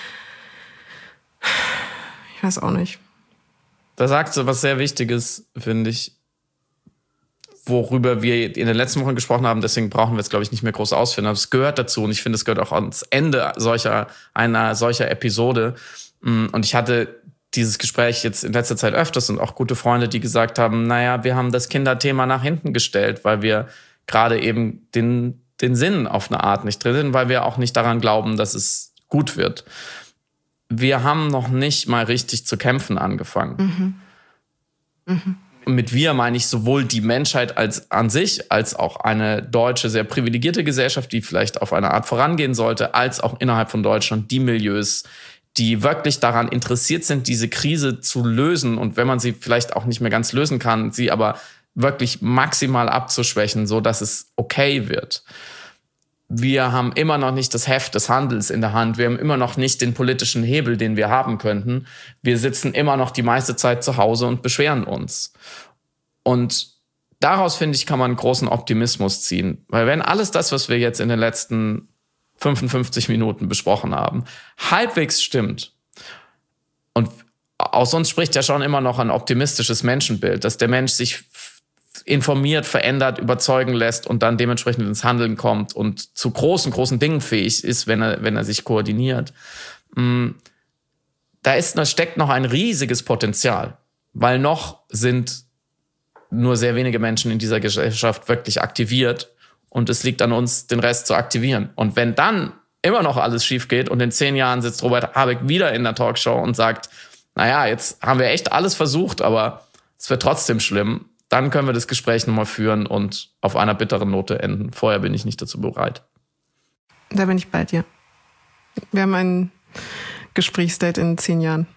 ich weiß auch nicht. Da sagst du was sehr Wichtiges, finde ich, worüber wir in den letzten Wochen gesprochen haben. Deswegen brauchen wir es, glaube ich, nicht mehr groß ausführen. Aber es gehört dazu und ich finde, es gehört auch ans Ende solcher, einer solcher Episode. Und ich hatte dieses Gespräch jetzt in letzter Zeit öfters und auch gute Freunde, die gesagt haben, naja, wir haben das Kinderthema nach hinten gestellt, weil wir gerade eben den, den Sinn auf eine Art nicht drin sind, weil wir auch nicht daran glauben, dass es gut wird. Wir haben noch nicht mal richtig zu kämpfen angefangen. Mhm. Mhm. Und mit wir meine ich sowohl die Menschheit als an sich, als auch eine deutsche, sehr privilegierte Gesellschaft, die vielleicht auf eine Art vorangehen sollte, als auch innerhalb von Deutschland die Milieus, die wirklich daran interessiert sind, diese Krise zu lösen. Und wenn man sie vielleicht auch nicht mehr ganz lösen kann, sie aber wirklich maximal abzuschwächen, so dass es okay wird. Wir haben immer noch nicht das Heft des Handels in der Hand. Wir haben immer noch nicht den politischen Hebel, den wir haben könnten. Wir sitzen immer noch die meiste Zeit zu Hause und beschweren uns. Und daraus, finde ich, kann man einen großen Optimismus ziehen. Weil wenn alles das, was wir jetzt in den letzten fünfundfünfzig Minuten besprochen haben, halbwegs stimmt, und aus uns spricht ja schon immer noch ein optimistisches Menschenbild, dass der Mensch sich informiert, verändert, überzeugen lässt und dann dementsprechend ins Handeln kommt und zu großen, großen Dingen fähig ist, wenn er, wenn er sich koordiniert. Da ist, da steckt noch ein riesiges Potenzial, weil noch sind nur sehr wenige Menschen in dieser Gesellschaft wirklich aktiviert und es liegt an uns, den Rest zu aktivieren. Und wenn dann immer noch alles schief geht und in zehn Jahren sitzt Robert Habeck wieder in der Talkshow und sagt, naja, jetzt haben wir echt alles versucht, aber es wird trotzdem schlimm, dann können wir das Gespräch nochmal führen und auf einer bitteren Note enden. Vorher bin ich nicht dazu bereit. Da bin ich bei dir. Wir haben ein Gesprächsdate in zehn Jahren.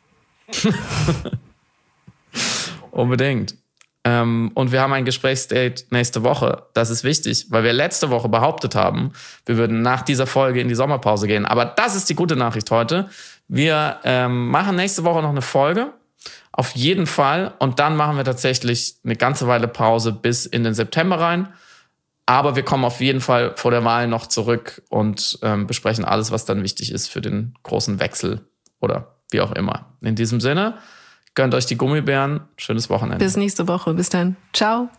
Unbedingt. Ähm, und wir haben ein Gesprächsdate nächste Woche. Das ist wichtig, weil wir letzte Woche behauptet haben, wir würden nach dieser Folge in die Sommerpause gehen. Aber das ist die gute Nachricht heute. Wir ähm, machen nächste Woche noch eine Folge. Auf jeden Fall. Und dann machen wir tatsächlich eine ganze Weile Pause bis in den September rein. Aber wir kommen auf jeden Fall vor der Wahl noch zurück und ähm, besprechen alles, was dann wichtig ist für den großen Wechsel oder wie auch immer. In diesem Sinne, gönnt euch die Gummibären. Schönes Wochenende. Bis nächste Woche. Bis dann. Ciao.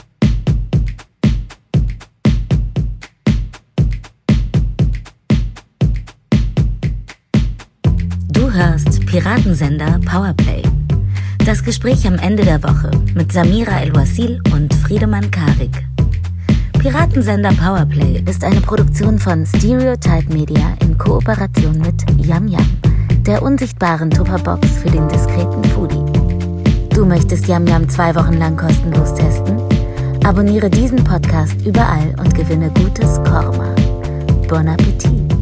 Du hörst Piratensender Powerplay. Das Gespräch am Ende der Woche mit Samira El-Wasil und Friedemann Karik. Piratensender Powerplay ist eine Produktion von Stereotype Media in Kooperation mit Yam Yam, der unsichtbaren Tupperbox für den diskreten Foodie. Du möchtest Yam Yam zwei Wochen lang kostenlos testen? Abonniere diesen Podcast überall und gewinne gutes Korma. Bon Appetit!